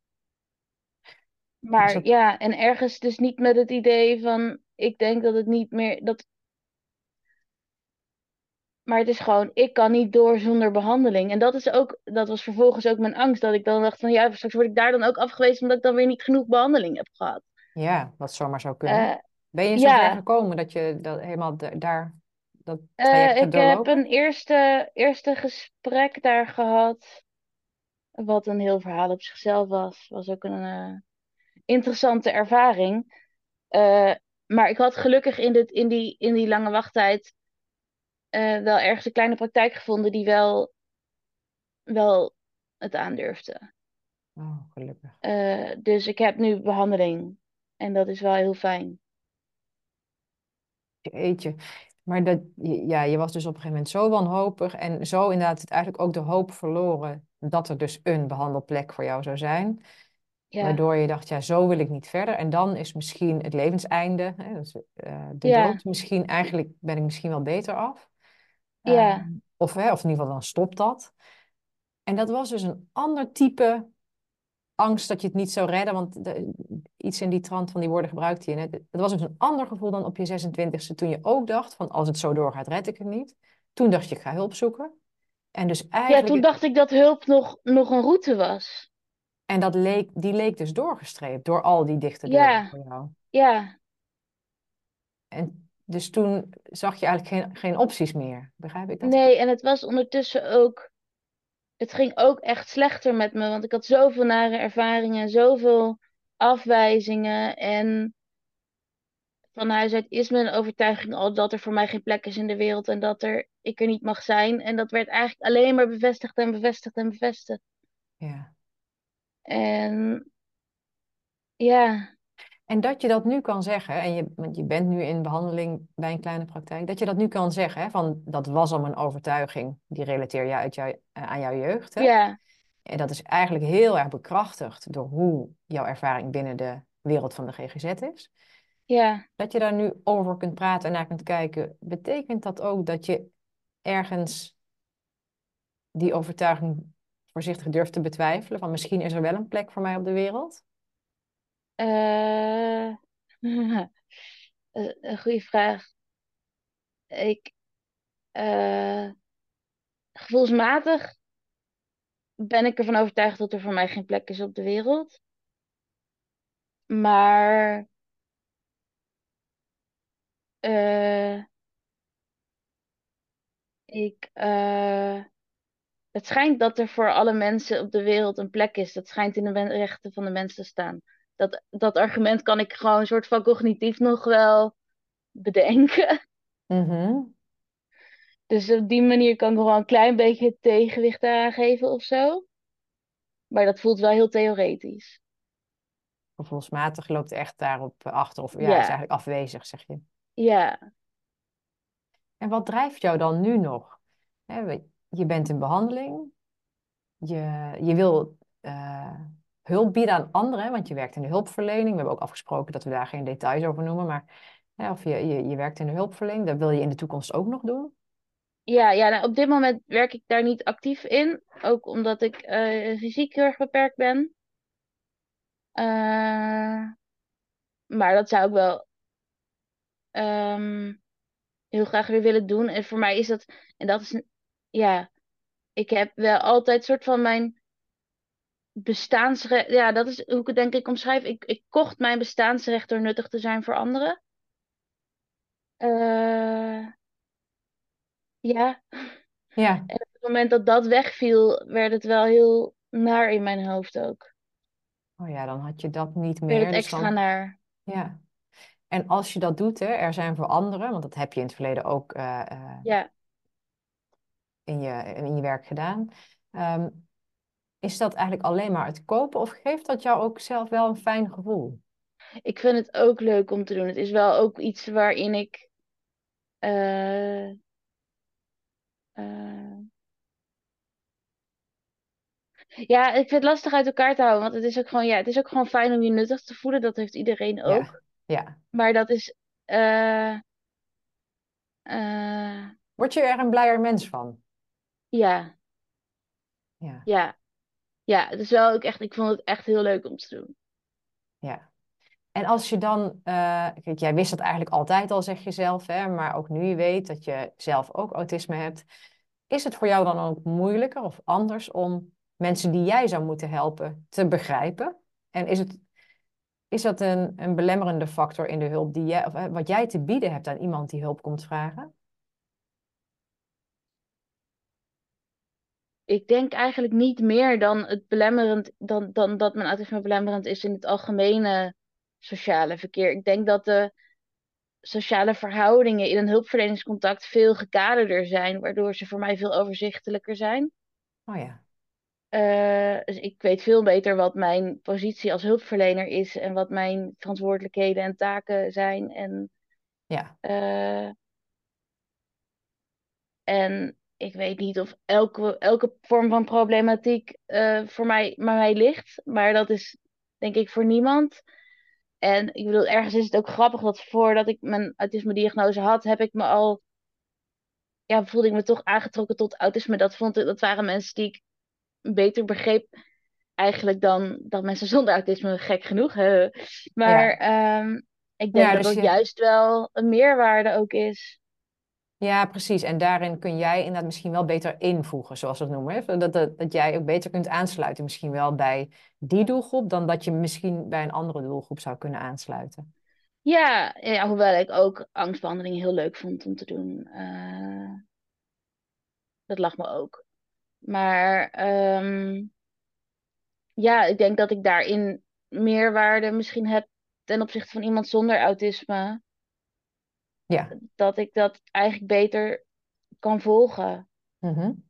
Dus maar dat, ja, en ergens dus niet met het idee van, ik denk dat het niet meer, maar het is gewoon, ik kan niet door zonder behandeling. En dat was vervolgens ook mijn angst, dat ik dan dacht van, ja, straks word ik daar dan ook afgewezen omdat ik dan weer niet genoeg behandeling heb gehad. ja, wat zomaar zou Eh, kunnen. Ben je zover ja, gekomen dat je dat helemaal daar dat traject hebt ik heb een doorlopen? eerste gesprek daar gehad, wat een heel verhaal op zichzelf was. Was ook een interessante ervaring. Eh, maar ik had gelukkig in die lange wachttijd wel ergens een kleine praktijk gevonden die wel het aandurfde. Oh, gelukkig. Dus ik heb nu behandeling en dat is wel heel fijn. Jeetje. Maar ja, je was dus op een gegeven moment zo wanhopig en zo inderdaad eigenlijk ook de hoop verloren dat er dus een behandelplek voor jou zou zijn. Ja, Waardoor je dacht, ja, zo wil ik niet verder. En dan is misschien het levenseinde, hè, dus, de ja, dood. Misschien, eigenlijk ben ik misschien wel beter af. Eh, ja, of in ieder geval, dan stopt dat. En dat was dus een ander type angst dat je het niet zou redden. Want iets in die trant van die woorden gebruikt hij. Het was dus een ander gevoel dan op je 26e. Toen je ook dacht van als het zo doorgaat, red ik het niet. Toen dacht je, ik ga hulp zoeken. En dus ja. Toen eigenlijk, dacht ik dat hulp nog een route was. en die leek dus doorgestreept door al die dichte deuren Ja, voor jou. ja. En dus toen zag je eigenlijk geen opties meer. Begrijp ik dat goed? Nee, en het was ondertussen ook. Het ging ook echt slechter met me, want ik had zoveel nare ervaringen, zoveel afwijzingen. En van huis uit is mijn overtuiging al dat er voor mij geen plek is in de wereld en ik er niet mag zijn. En dat werd eigenlijk alleen maar bevestigd en bevestigd en bevestigd. Ja. En ja, En dat je dat nu kan zeggen, want je bent nu in behandeling bij een kleine praktijk, dat je dat nu kan zeggen, hè, van dat was al een overtuiging, die relateer je aan jouw jeugd. Hè? ja, En dat is eigenlijk heel erg bekrachtigd door hoe jouw ervaring binnen de wereld van de GGZ is. ja. Dat je daar nu over kunt praten en naar kunt kijken, betekent dat ook dat je ergens die overtuiging voorzichtig durft te betwijfelen? Van misschien is er wel een plek voor mij op de wereld? Eh, een goede vraag. Ik, eh, gevoelsmatig ben ik ervan overtuigd dat er voor mij geen plek is op de wereld. Maar eh, ik, het schijnt dat er voor alle mensen op de wereld een plek is. Dat schijnt in de rechten van de mens te staan. Dat argument kan ik gewoon een soort van cognitief nog wel bedenken. Mhm. Dus op die manier kan ik nog wel een klein beetje het tegenwicht eraan geven of zo. Maar dat voelt wel heel theoretisch. Gevoelsmatig loopt echt daarop achter, of ja, is Ja, eigenlijk afwezig, zeg je. ja, En wat drijft jou dan nu nog? Hè, je bent in behandeling, je wil hulp bieden aan anderen, want je werkt in de hulpverlening. We hebben ook afgesproken dat we daar geen details over noemen, maar of je werkt in de hulpverlening, dat wil je in de toekomst ook nog doen. ja. Nou, op dit moment werk ik daar niet actief in. Ook omdat ik fysiek heel erg beperkt ben. Eh, maar dat zou ik wel ehm, heel graag weer willen doen. En voor mij is dat, en dat is, ja, ik heb wel altijd soort van mijn bestaansrecht, ja, dat is hoe ik het denk ik omschrijf. Ik kocht mijn bestaansrecht door nuttig te zijn voor anderen. Eh, ja, Ja, en op het moment dat dat wegviel, werd het wel heel naar in mijn hoofd ook. oh ja, dan had je dat niet Werd het meer. Dus extra dan, naar. ja. En als je dat doet, hè, er zijn voor anderen, want dat heb je in het verleden ook Ja, in je werk gedaan. Ehm, is dat eigenlijk alleen maar het kopen of geeft dat jou ook zelf wel een fijn gevoel? ik vind het ook leuk om te doen. Het is wel ook iets waarin ik eh, eh, ja, ik vind het lastig uit elkaar te houden, want het is ook gewoon, ja, het is ook gewoon fijn om je nuttig te voelen. Dat heeft iedereen Ja, ook. ja. Maar dat is, eh, eh, Word je er een blijer mens van? ja, Ja, ja, ja. Het is wel ook echt, ik vond het echt heel leuk om te doen. ja. En als je dan, kijk, jij wist dat eigenlijk altijd al, zeg je zelf, hè, maar ook nu je weet dat je zelf ook autisme hebt, is het voor jou dan ook moeilijker of anders om mensen die jij zou moeten helpen te begrijpen? En is dat een belemmerende factor in de hulp die jij, of wat jij te bieden hebt aan iemand die hulp komt vragen? Ik denk eigenlijk niet meer dan het belemmerend, dan dat mijn autisme belemmerend is in het algemene sociale verkeer. Ik denk dat de sociale verhoudingen in een hulpverleningscontact veel gekaderder zijn, waardoor ze voor mij veel overzichtelijker zijn. Oh ja, Dus ik weet veel beter wat mijn positie als hulpverlener is en wat mijn verantwoordelijkheden en taken zijn. ja, Eh, en ik weet niet of elke vorm van problematiek voor mij ligt, maar dat is denk ik voor niemand. En ik bedoel, ergens is het ook grappig dat voordat ik mijn autisme-diagnose had, voelde ik me toch aangetrokken tot autisme. Dat waren mensen die ik beter begreep eigenlijk dan mensen zonder autisme, gek genoeg. Maar ja. ik denk Ja, dat dus dat je, juist wel een meerwaarde ook is. ja, precies. En daarin kun jij inderdaad misschien wel beter invoegen, zoals we het noemen. Hè? Dat jij ook beter kunt aansluiten, misschien wel bij die doelgroep, dan dat je misschien bij een andere doelgroep zou kunnen aansluiten. Ja, ja, hoewel ik ook angstbehandeling heel leuk vond om te doen. Dat lag me ook. Maar ja, ik denk dat ik daarin meerwaarde misschien heb ten opzichte van iemand zonder autisme. Ja. dat ik dat eigenlijk beter kan volgen. Mhm.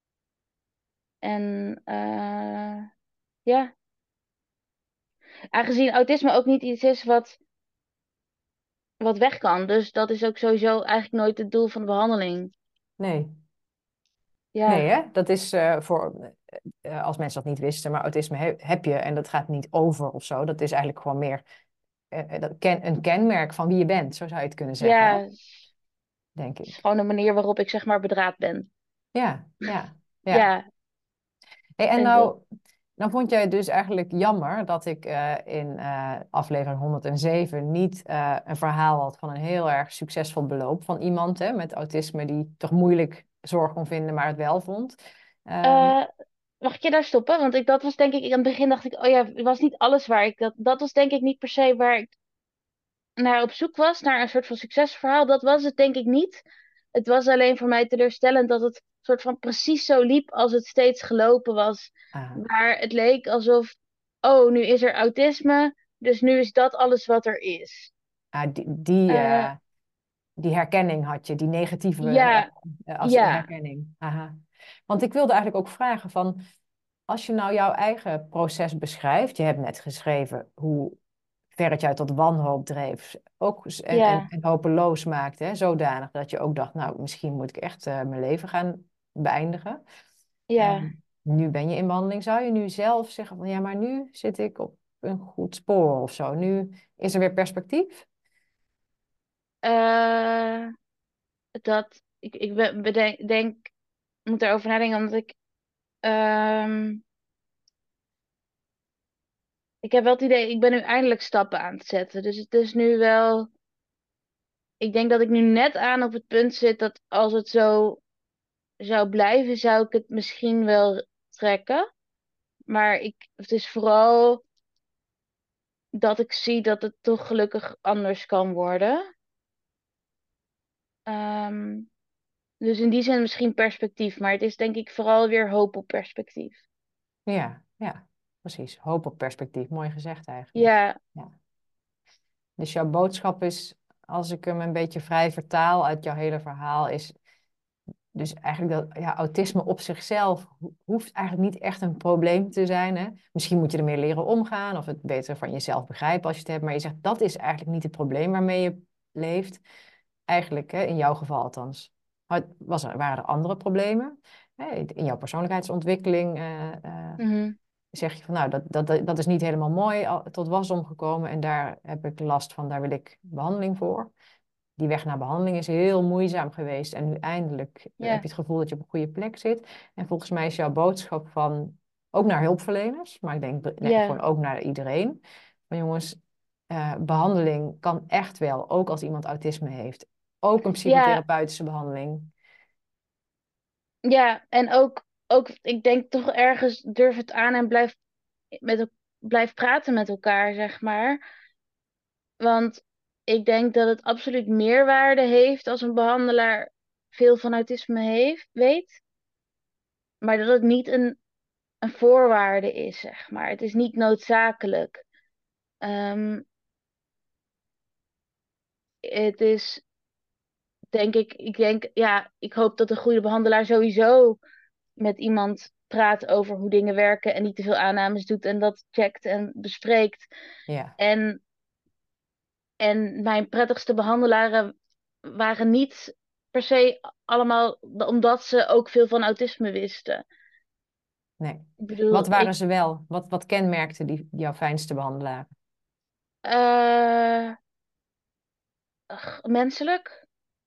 En ja, aangezien autisme ook niet iets is wat weg kan. Dus dat is ook sowieso eigenlijk nooit het doel van de behandeling. Nee. Nee, Ja, hè? Dat is als mensen dat niet wisten, maar autisme heb je en dat gaat niet over of zo. Dat is eigenlijk gewoon meer een kenmerk van wie je bent, zo zou je het kunnen zeggen, hè? ja, het Denk is ik. gewoon de manier waarop ik zeg maar bedraad ben. Ja, ja, ja. Ja, Hey, en en dat, nou vond jij het dus eigenlijk jammer dat ik in aflevering 107 niet een verhaal had van een heel erg succesvol beloop van iemand hè, met autisme die toch moeilijk zorg kon vinden, maar het wel vond. Ehm, eh, mag ik je daar stoppen? Want dat was denk ik, in het begin dacht ik, oh ja, het was niet alles waar ik, dat was denk ik niet per se waar ik naar op zoek was, naar een soort van succesverhaal. Dat was het denk ik niet. Het was alleen voor mij teleurstellend dat het soort van precies zo liep als het steeds gelopen was. ah, Waar het leek alsof, oh, nu is er autisme, dus nu is dat alles wat er is. ah, die, Eh, die herkenning had je, die negatieve ja, als ja, herkenning. Aha. Want ik wilde eigenlijk ook vragen van, als je nou jouw eigen proces beschrijft, je hebt net geschreven hoe ver het jou tot wanhoop dreef, ook ja, en hopeloos maakte, hè, zodanig dat je ook dacht, nou, misschien moet ik echt mijn leven gaan beëindigen. ja. Nu ben je in behandeling, zou je nu zelf zeggen van, ja, maar nu zit ik op een goed spoor of zo. Nu is er weer perspectief? Eh, denk, moet erover nadenken, omdat ehm, ik heb wel het idee, ik ben nu eindelijk stappen aan het zetten. Dus het is nu wel, ik denk dat ik nu net aan op het punt zit dat als het zo zou blijven, zou ik het misschien wel trekken. Maar het is vooral dat ik zie dat het toch gelukkig anders kan worden. Ehm, dus in die zin misschien perspectief, maar het is denk ik vooral weer hoop op perspectief. Ja, ja, precies. Hoop op perspectief. Mooi gezegd eigenlijk. Ja, Ja. Dus jouw boodschap is, als ik hem een beetje vrij vertaal uit jouw hele verhaal, is dus eigenlijk dat ja, autisme op zichzelf hoeft eigenlijk niet echt een probleem te zijn. Hè? Misschien moet je ermee leren omgaan of het beter van jezelf begrijpen als je het hebt. Maar je zegt dat is eigenlijk niet het probleem waarmee je leeft. Eigenlijk, hè, in jouw geval althans. Maar waren er andere problemen? Hè? In jouw persoonlijkheidsontwikkeling mhm, zeg je van nou, dat is niet helemaal mooi tot wasdom gekomen en daar heb ik last van, daar wil ik behandeling voor. Die weg naar behandeling is heel moeizaam geweest. En nu eindelijk heb ja, je het gevoel dat je op een goede plek zit. En volgens mij is jouw boodschap van, ook naar hulpverleners, maar ik denk nee, gewoon ja, ook naar iedereen. Maar jongens, behandeling kan echt wel, ook als iemand autisme heeft. Ook een ja, psychotherapeutische behandeling. ja. En ook, ik denk toch ergens durf het aan en blijf praten met elkaar, zeg maar. Want ik denk dat het absoluut meerwaarde heeft als een behandelaar veel van autisme weet. Maar dat het niet een voorwaarde is, zeg maar. Het is niet noodzakelijk. Ehm, het is, ja, ik hoop dat een goede behandelaar sowieso met iemand praat over hoe dingen werken en niet te veel aannames doet en dat checkt en bespreekt. Ja, En, en mijn prettigste behandelaren waren niet per se allemaal omdat ze ook veel van autisme wisten. nee. Ik Wat bedoel, waren ze wel? Wat kenmerkte jouw fijnste behandelaar? eh, menselijk.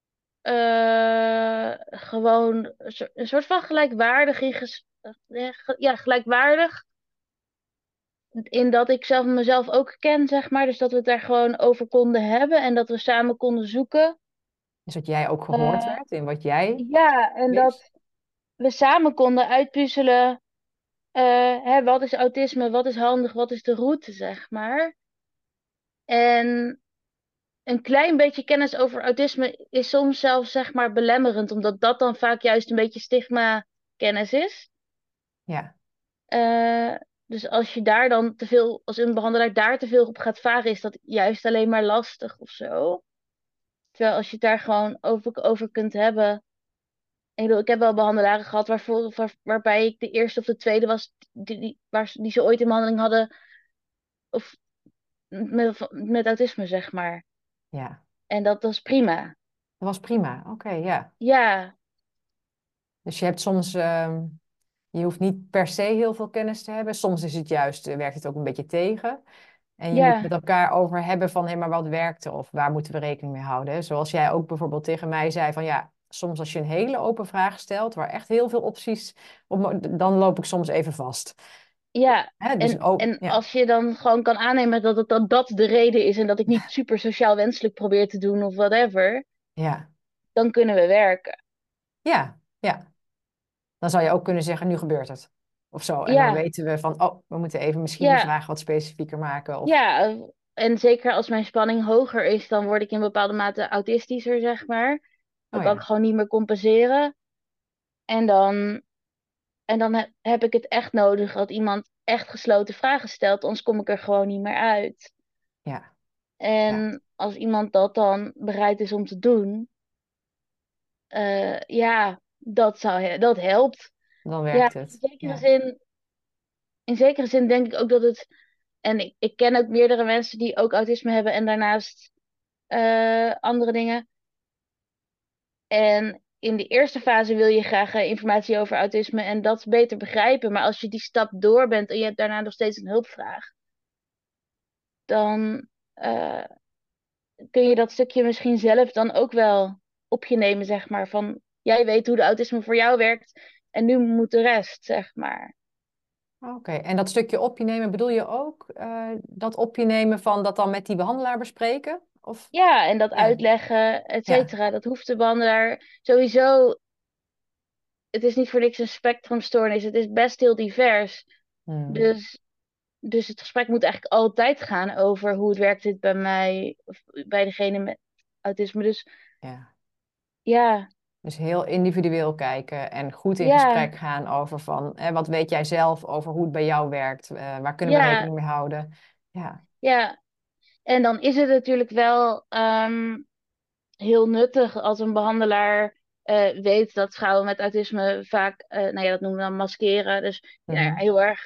Gewoon een soort van gelijkwaardig ja, gelijkwaardig. In dat ik zelf mezelf ook ken, zeg maar. Dus dat we het daar gewoon over konden hebben en dat we samen konden zoeken. Dus dat jij ook gehoord Eh, werd in wat jij ja, en wist? dat we samen konden uitpuzzelen. Hè, wat is autisme, wat is handig, wat is de route, zeg maar. En een klein beetje kennis over autisme is soms zelfs, zeg maar, belemmerend, omdat dat dan vaak juist een beetje stigma kennis is. Ja, Eh, dus als je daar dan te veel, als een behandelaar daar te veel op gaat varen, is dat juist alleen maar lastig of zo. wel, als je het daar gewoon over kunt hebben. Ik bedoel, ik heb wel behandelaren gehad waarbij ik de eerste of de tweede was die ze ooit in behandeling hadden. Of met autisme, zeg maar. Ja, En dat was prima. dat was prima. Oké, ja. Ja, Dus je hebt soms, je hoeft niet per se heel veel kennis te hebben. Soms is het juist, werkt het ook een beetje tegen. En je moet met ja, elkaar over hebben van, hé, maar wat werkte of waar moeten we rekening mee houden? Hè? Zoals jij ook bijvoorbeeld tegen mij zei van, ja, soms als je een hele open vraag stelt, waar echt heel veel opties dan loop ik soms even vast. ja. Hè? Dus En ja, als je dan gewoon kan aannemen dat het dan dat de reden is en dat ik niet super sociaal wenselijk probeer te doen of whatever, ja, dan kunnen we werken. ja, ja. Dan zou je ook kunnen zeggen, nu gebeurt het. Of zo. En dan Ja, weten we van, oh, we moeten even misschien die ja, vraag wat specifieker maken. Of, ja. En zeker als mijn spanning hoger is, dan word ik in bepaalde mate autistischer, zeg maar. Dan oh kan ik ja, gewoon niet meer compenseren. En dan, heb ik het echt nodig dat iemand echt gesloten vragen stelt, anders kom ik er gewoon niet meer uit. ja, ja. En als iemand dat dan bereid is om te doen, ja, dat helpt. Dan Ja, werkt het. Ja. in zekere zin denk ik ook dat het. En ik ken ook meerdere mensen die ook autisme hebben en daarnaast andere dingen. En in de eerste fase wil je graag informatie over autisme en dat beter begrijpen. Maar als je die stap door bent en je hebt daarna nog steeds een hulpvraag, dan eh, kun je dat stukje misschien zelf dan ook wel op je nemen, zeg maar. Van jij weet hoe de autisme voor jou werkt en nu moet de rest, zeg maar. Oké, en dat stukje op je nemen, bedoel je ook dat op je nemen van dat dan met die behandelaar bespreken? Of? Ja, en dat Ja, uitleggen, et ja. cetera, dat hoeft de behandelaar sowieso. Het is niet voor niks een spectrumstoornis. Het is best heel divers. Hmm, Dus, dus het gesprek moet eigenlijk altijd gaan over hoe het werkt dit bij mij, of bij degene met autisme. Dus ja. ja, Dus heel individueel kijken en goed in gesprek ja, gaan over van, wat weet jij zelf over hoe het bij jou werkt? Waar kunnen we ja, rekening mee houden? Ja. ja. En dan is het natuurlijk wel heel nuttig als een behandelaar weet dat vrouwen met autisme vaak, nou ja, dat noemen we dan maskeren. Dus ja, Mhm. heel erg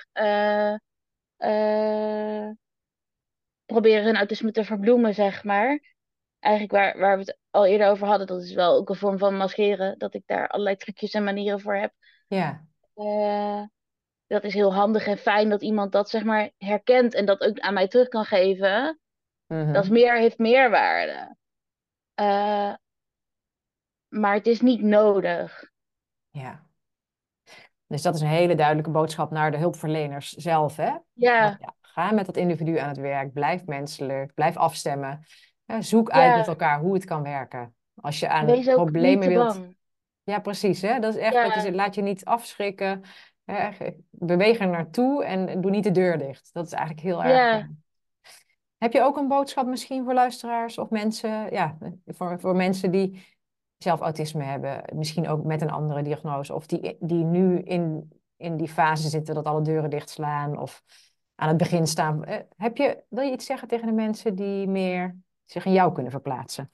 eh, proberen hun autisme te verbloemen, zeg maar. Eigenlijk waar we het al eerder over hadden, dat is wel ook een vorm van maskeren, dat ik daar allerlei trucjes en manieren voor heb. Ja. Eh, dat is heel handig en fijn dat iemand dat zeg maar herkent en dat ook aan mij terug kan geven. Dat is Mhm. meer, heeft meerwaarde. Eh, maar het is niet nodig. Ja. Dus dat is een hele duidelijke boodschap naar de hulpverleners zelf, hè? Van, Ja, ja, ga met dat individu aan het werk, blijf menselijk, blijf afstemmen. Zoek uit met ja, elkaar hoe het kan werken. Als je aan wees ook niet problemen te wilt. bang. Ja, precies, hè? Dat is echt, Ja, laat je niet afschrikken. Beweeg er naartoe en doe niet de deur dicht. Dat is eigenlijk heel erg. ja, Heb je ook een boodschap misschien voor luisteraars of mensen, ja, voor mensen die zelf autisme hebben, misschien ook met een andere diagnose, of die nu in die fase zitten dat alle deuren dichtslaan of aan het begin staan. Wil je iets zeggen tegen de mensen die meer zich in jou kunnen verplaatsen?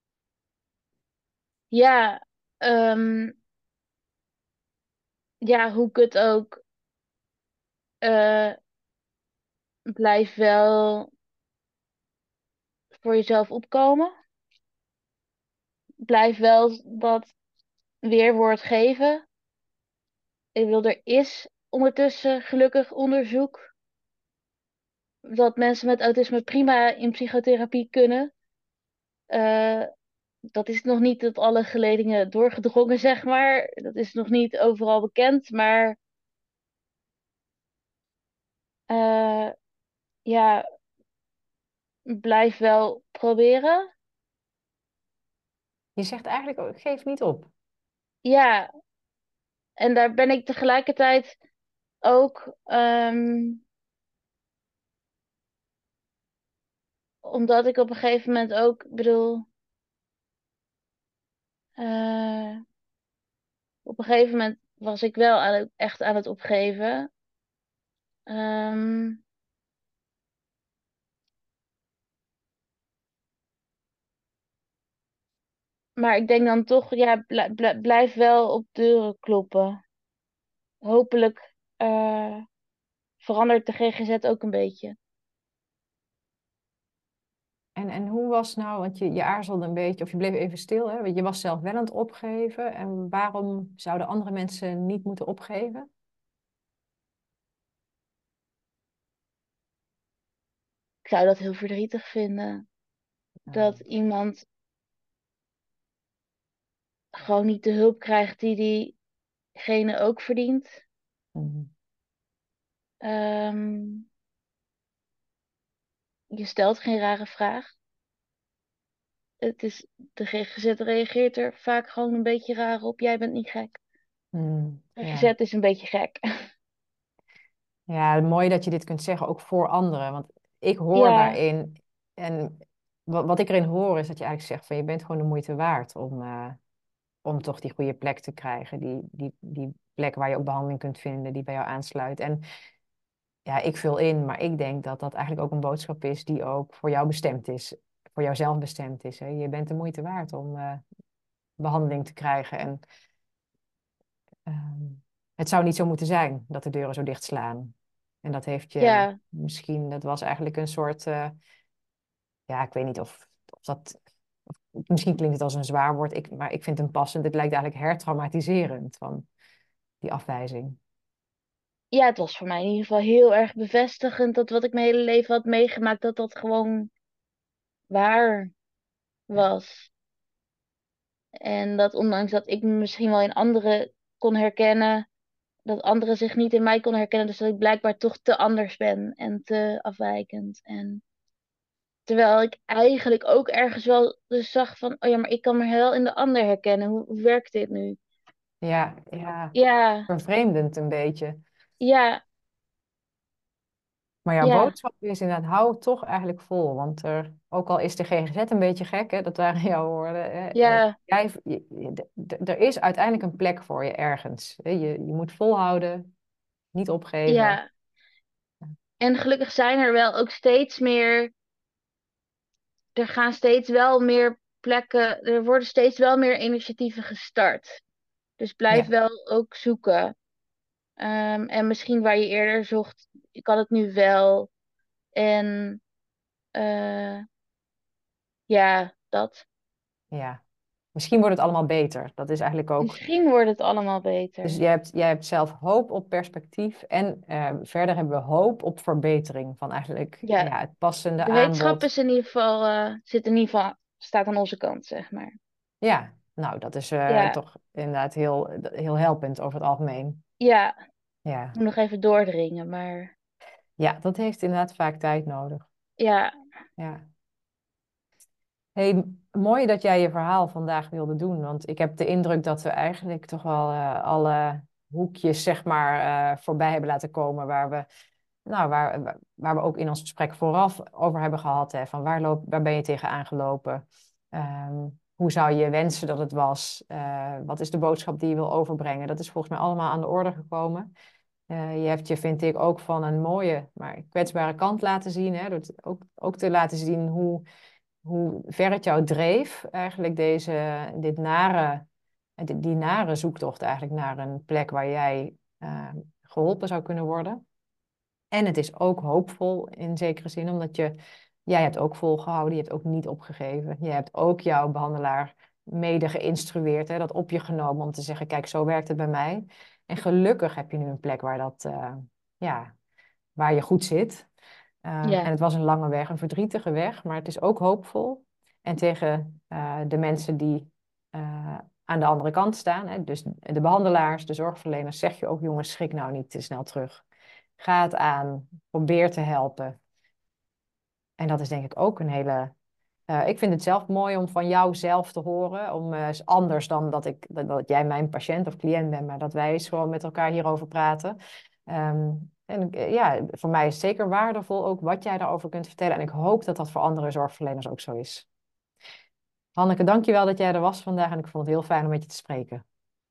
ja, ehm, ja, hoe ik het ook, eh, blijf wel voor jezelf opkomen. Blijf wel dat weerwoord geven. Ik wil, er is ondertussen gelukkig onderzoek dat mensen met autisme prima in psychotherapie kunnen. Eh, dat is nog niet tot alle geledingen doorgedrongen, zeg maar. Dat is nog niet overal bekend, maar eh, ja, blijf wel proberen. Je zegt eigenlijk, geef niet op. Ja, en daar ben ik tegelijkertijd ook, omdat ik op een gegeven moment ook, bedoel, eh, op een gegeven moment was ik wel echt aan het opgeven. Ehm, Maar ik denk dan toch, ja, blijf wel op deuren kloppen. Hopelijk verandert de GGZ ook een beetje. En hoe was nou, want je aarzelde een beetje, of je bleef even stil, hè? Want je was zelf wel aan het opgeven. En waarom zouden andere mensen niet moeten opgeven? Ik zou dat heel verdrietig vinden. Dat iemand gewoon niet de hulp krijgt die diegene ook verdient. Mhm. Ehm, je stelt geen rare vraag. De GGZ reageert er vaak gewoon een beetje raar op. Jij bent niet gek. GGZ Ja. is een beetje gek. Ja, mooi dat je dit kunt zeggen, ook voor anderen. Want ik hoor Ja, daarin, en wat ik erin hoor, is dat je eigenlijk zegt van je bent gewoon de moeite waard om toch die goede plek te krijgen. Die plek waar je ook behandeling kunt vinden, die bij jou aansluit. En ja, ik vul in, maar ik denk dat dat eigenlijk ook een boodschap is die ook voor jou bestemd is. Voor jouzelf bestemd is. Hè? Je bent de moeite waard om behandeling te krijgen. En ehm, het zou niet zo moeten zijn dat de deuren zo dicht slaan. En dat heeft je ja, misschien, dat was eigenlijk een soort, ja, ik weet niet of dat, misschien klinkt het als een zwaar woord, maar ik vind het passend. Het lijkt eigenlijk hertraumatiserend van die afwijzing. ja, het was voor mij in ieder geval heel erg bevestigend dat wat ik mijn hele leven had meegemaakt, dat dat gewoon waar Ja, was. En dat ondanks dat ik me misschien wel in anderen kon herkennen, dat anderen zich niet in mij kon herkennen. Dus dat ik blijkbaar toch te anders ben en te afwijkend. En terwijl ik eigenlijk ook ergens wel dus zag van, oh ja, maar ik kan me wel in de ander herkennen. Hoe werkt dit nu? ja, ja, Ja, vervreemdend een beetje. ja, Maar jouw ja, boodschap is inderdaad, hou het toch eigenlijk vol. Want ook al is de GGZ een beetje gek, hè, dat waren jouw woorden. Hè, ja, er is uiteindelijk een plek voor je ergens. Hè. Je moet volhouden, niet opgeven. ja. En gelukkig zijn er wel ook steeds meer, er gaan steeds wel meer plekken, er worden steeds wel meer initiatieven gestart. Dus blijf Ja, wel ook zoeken. En misschien waar je eerder zocht, ik kan het nu wel. En eh, ja, dat. ja. Misschien wordt het allemaal beter. Dat is eigenlijk ook. Misschien wordt het allemaal Dus beter. jij hebt zelf hoop op perspectief. En verder hebben we hoop op verbetering van eigenlijk Ja, ja, het passende de wetenschap aanbod. is in ieder geval, zit in ieder geval, staat aan onze kant, zeg maar. Ja, nou, dat is Ja, toch inderdaad heel helpend over het algemeen. ja, Ja. moet nog even doordringen, maar Ja, dat heeft inderdaad vaak tijd nodig. ja, Ja. Hey, mooi dat jij je verhaal vandaag wilde doen, want ik heb de indruk dat we eigenlijk toch wel alle hoekjes, zeg maar, voorbij hebben laten komen waar we, nou, waar we ook in ons gesprek vooraf over hebben gehad, hè, van waar ben je tegenaan gelopen? Ehm, hoe zou je wensen dat het was? Wat is de boodschap die je wil overbrengen? Dat is volgens mij allemaal aan de orde gekomen. Je hebt je, vind ik, ook van een mooie, maar kwetsbare kant laten zien. Hè? Door ook te laten zien hoe ver het jou dreef, eigenlijk die nare zoektocht eigenlijk naar een plek waar jij geholpen zou kunnen worden. En het is ook hoopvol in zekere zin, omdat jij hebt ook volgehouden, je hebt ook niet opgegeven. Je hebt ook jouw behandelaar mede geïnstrueerd, hè, dat op je genomen om te zeggen, kijk, zo werkt het bij mij. En gelukkig heb je nu een plek ja, waar je goed zit. En ja, het was een lange weg, een verdrietige weg, maar het is ook hoopvol. En tegen de mensen die aan de andere kant staan, hè, dus de behandelaars, de zorgverleners, zeg je ook, jongens, schrik nou niet te snel terug. Ga het aan, probeer te helpen. En dat is denk ik ook een hele. Ik vind het zelf mooi om van jou zelf te horen, is anders dan dat jij mijn patiënt of cliënt bent, maar dat wij eens gewoon met elkaar hierover praten. En ja, voor mij is het zeker waardevol ook wat jij daarover kunt vertellen. En ik hoop dat dat voor andere zorgverleners ook zo is. Hanneke, dankjewel dat jij er was vandaag en ik vond het heel fijn om met je te spreken.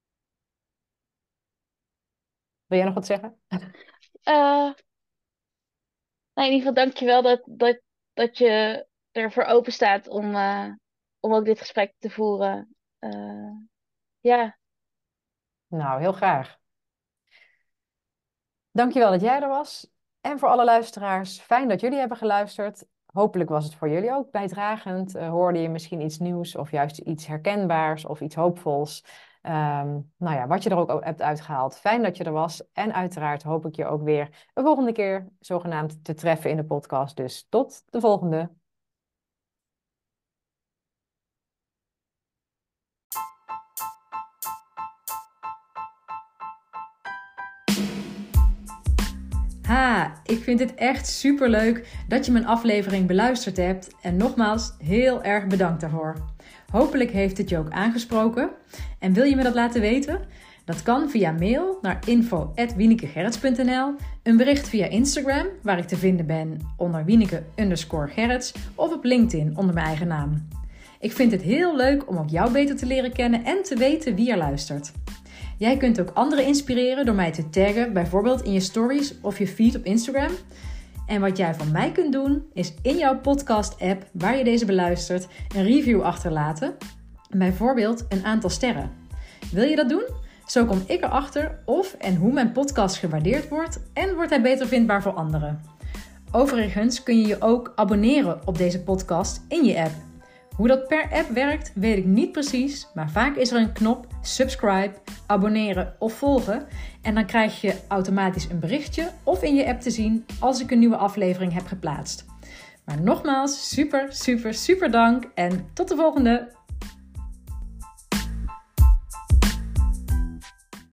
Wil jij nog wat zeggen? eh, nou, in ieder geval dankjewel dat je ervoor open staat om ook dit gesprek te voeren. Ja, Nou, heel graag. Dankjewel dat jij er was. En voor alle luisteraars, fijn dat jullie hebben geluisterd. Hopelijk was het voor jullie ook bijdragend. Hoorde je misschien iets nieuws of juist iets herkenbaars of iets hoopvols. Nou ja, wat je er ook hebt uitgehaald. Fijn dat je er was. En uiteraard hoop ik je ook weer een volgende keer zogenaamd te treffen in de podcast. Dus tot de volgende. Ik vind het echt superleuk dat je mijn aflevering beluisterd hebt. En nogmaals, heel erg bedankt daarvoor. Hopelijk heeft het je ook aangesproken. En wil je me dat laten weten? Dat kan via mail naar info@wienekegerrits.nl, een bericht via Instagram, waar ik te vinden ben onder Wieneke_Gerrits, of op LinkedIn onder mijn eigen naam. Ik vind het heel leuk om ook jou beter te leren kennen en te weten wie er luistert. Jij kunt ook anderen inspireren door mij te taggen, bijvoorbeeld in je stories of je feed op Instagram. En wat jij van mij kunt doen, is in jouw podcast-app waar je deze beluistert, een review achterlaten. Bijvoorbeeld een aantal sterren. Wil je dat doen? Zo kom ik erachter of en hoe mijn podcast gewaardeerd wordt en wordt hij beter vindbaar voor anderen. Overigens kun je je ook abonneren op deze podcast in je app. Hoe dat per app werkt, weet ik niet precies, maar vaak is er een knop subscribe, abonneren of volgen en dan krijg je automatisch een berichtje of in je app te zien als ik een nieuwe aflevering heb geplaatst. Maar nogmaals, super dank en tot de volgende!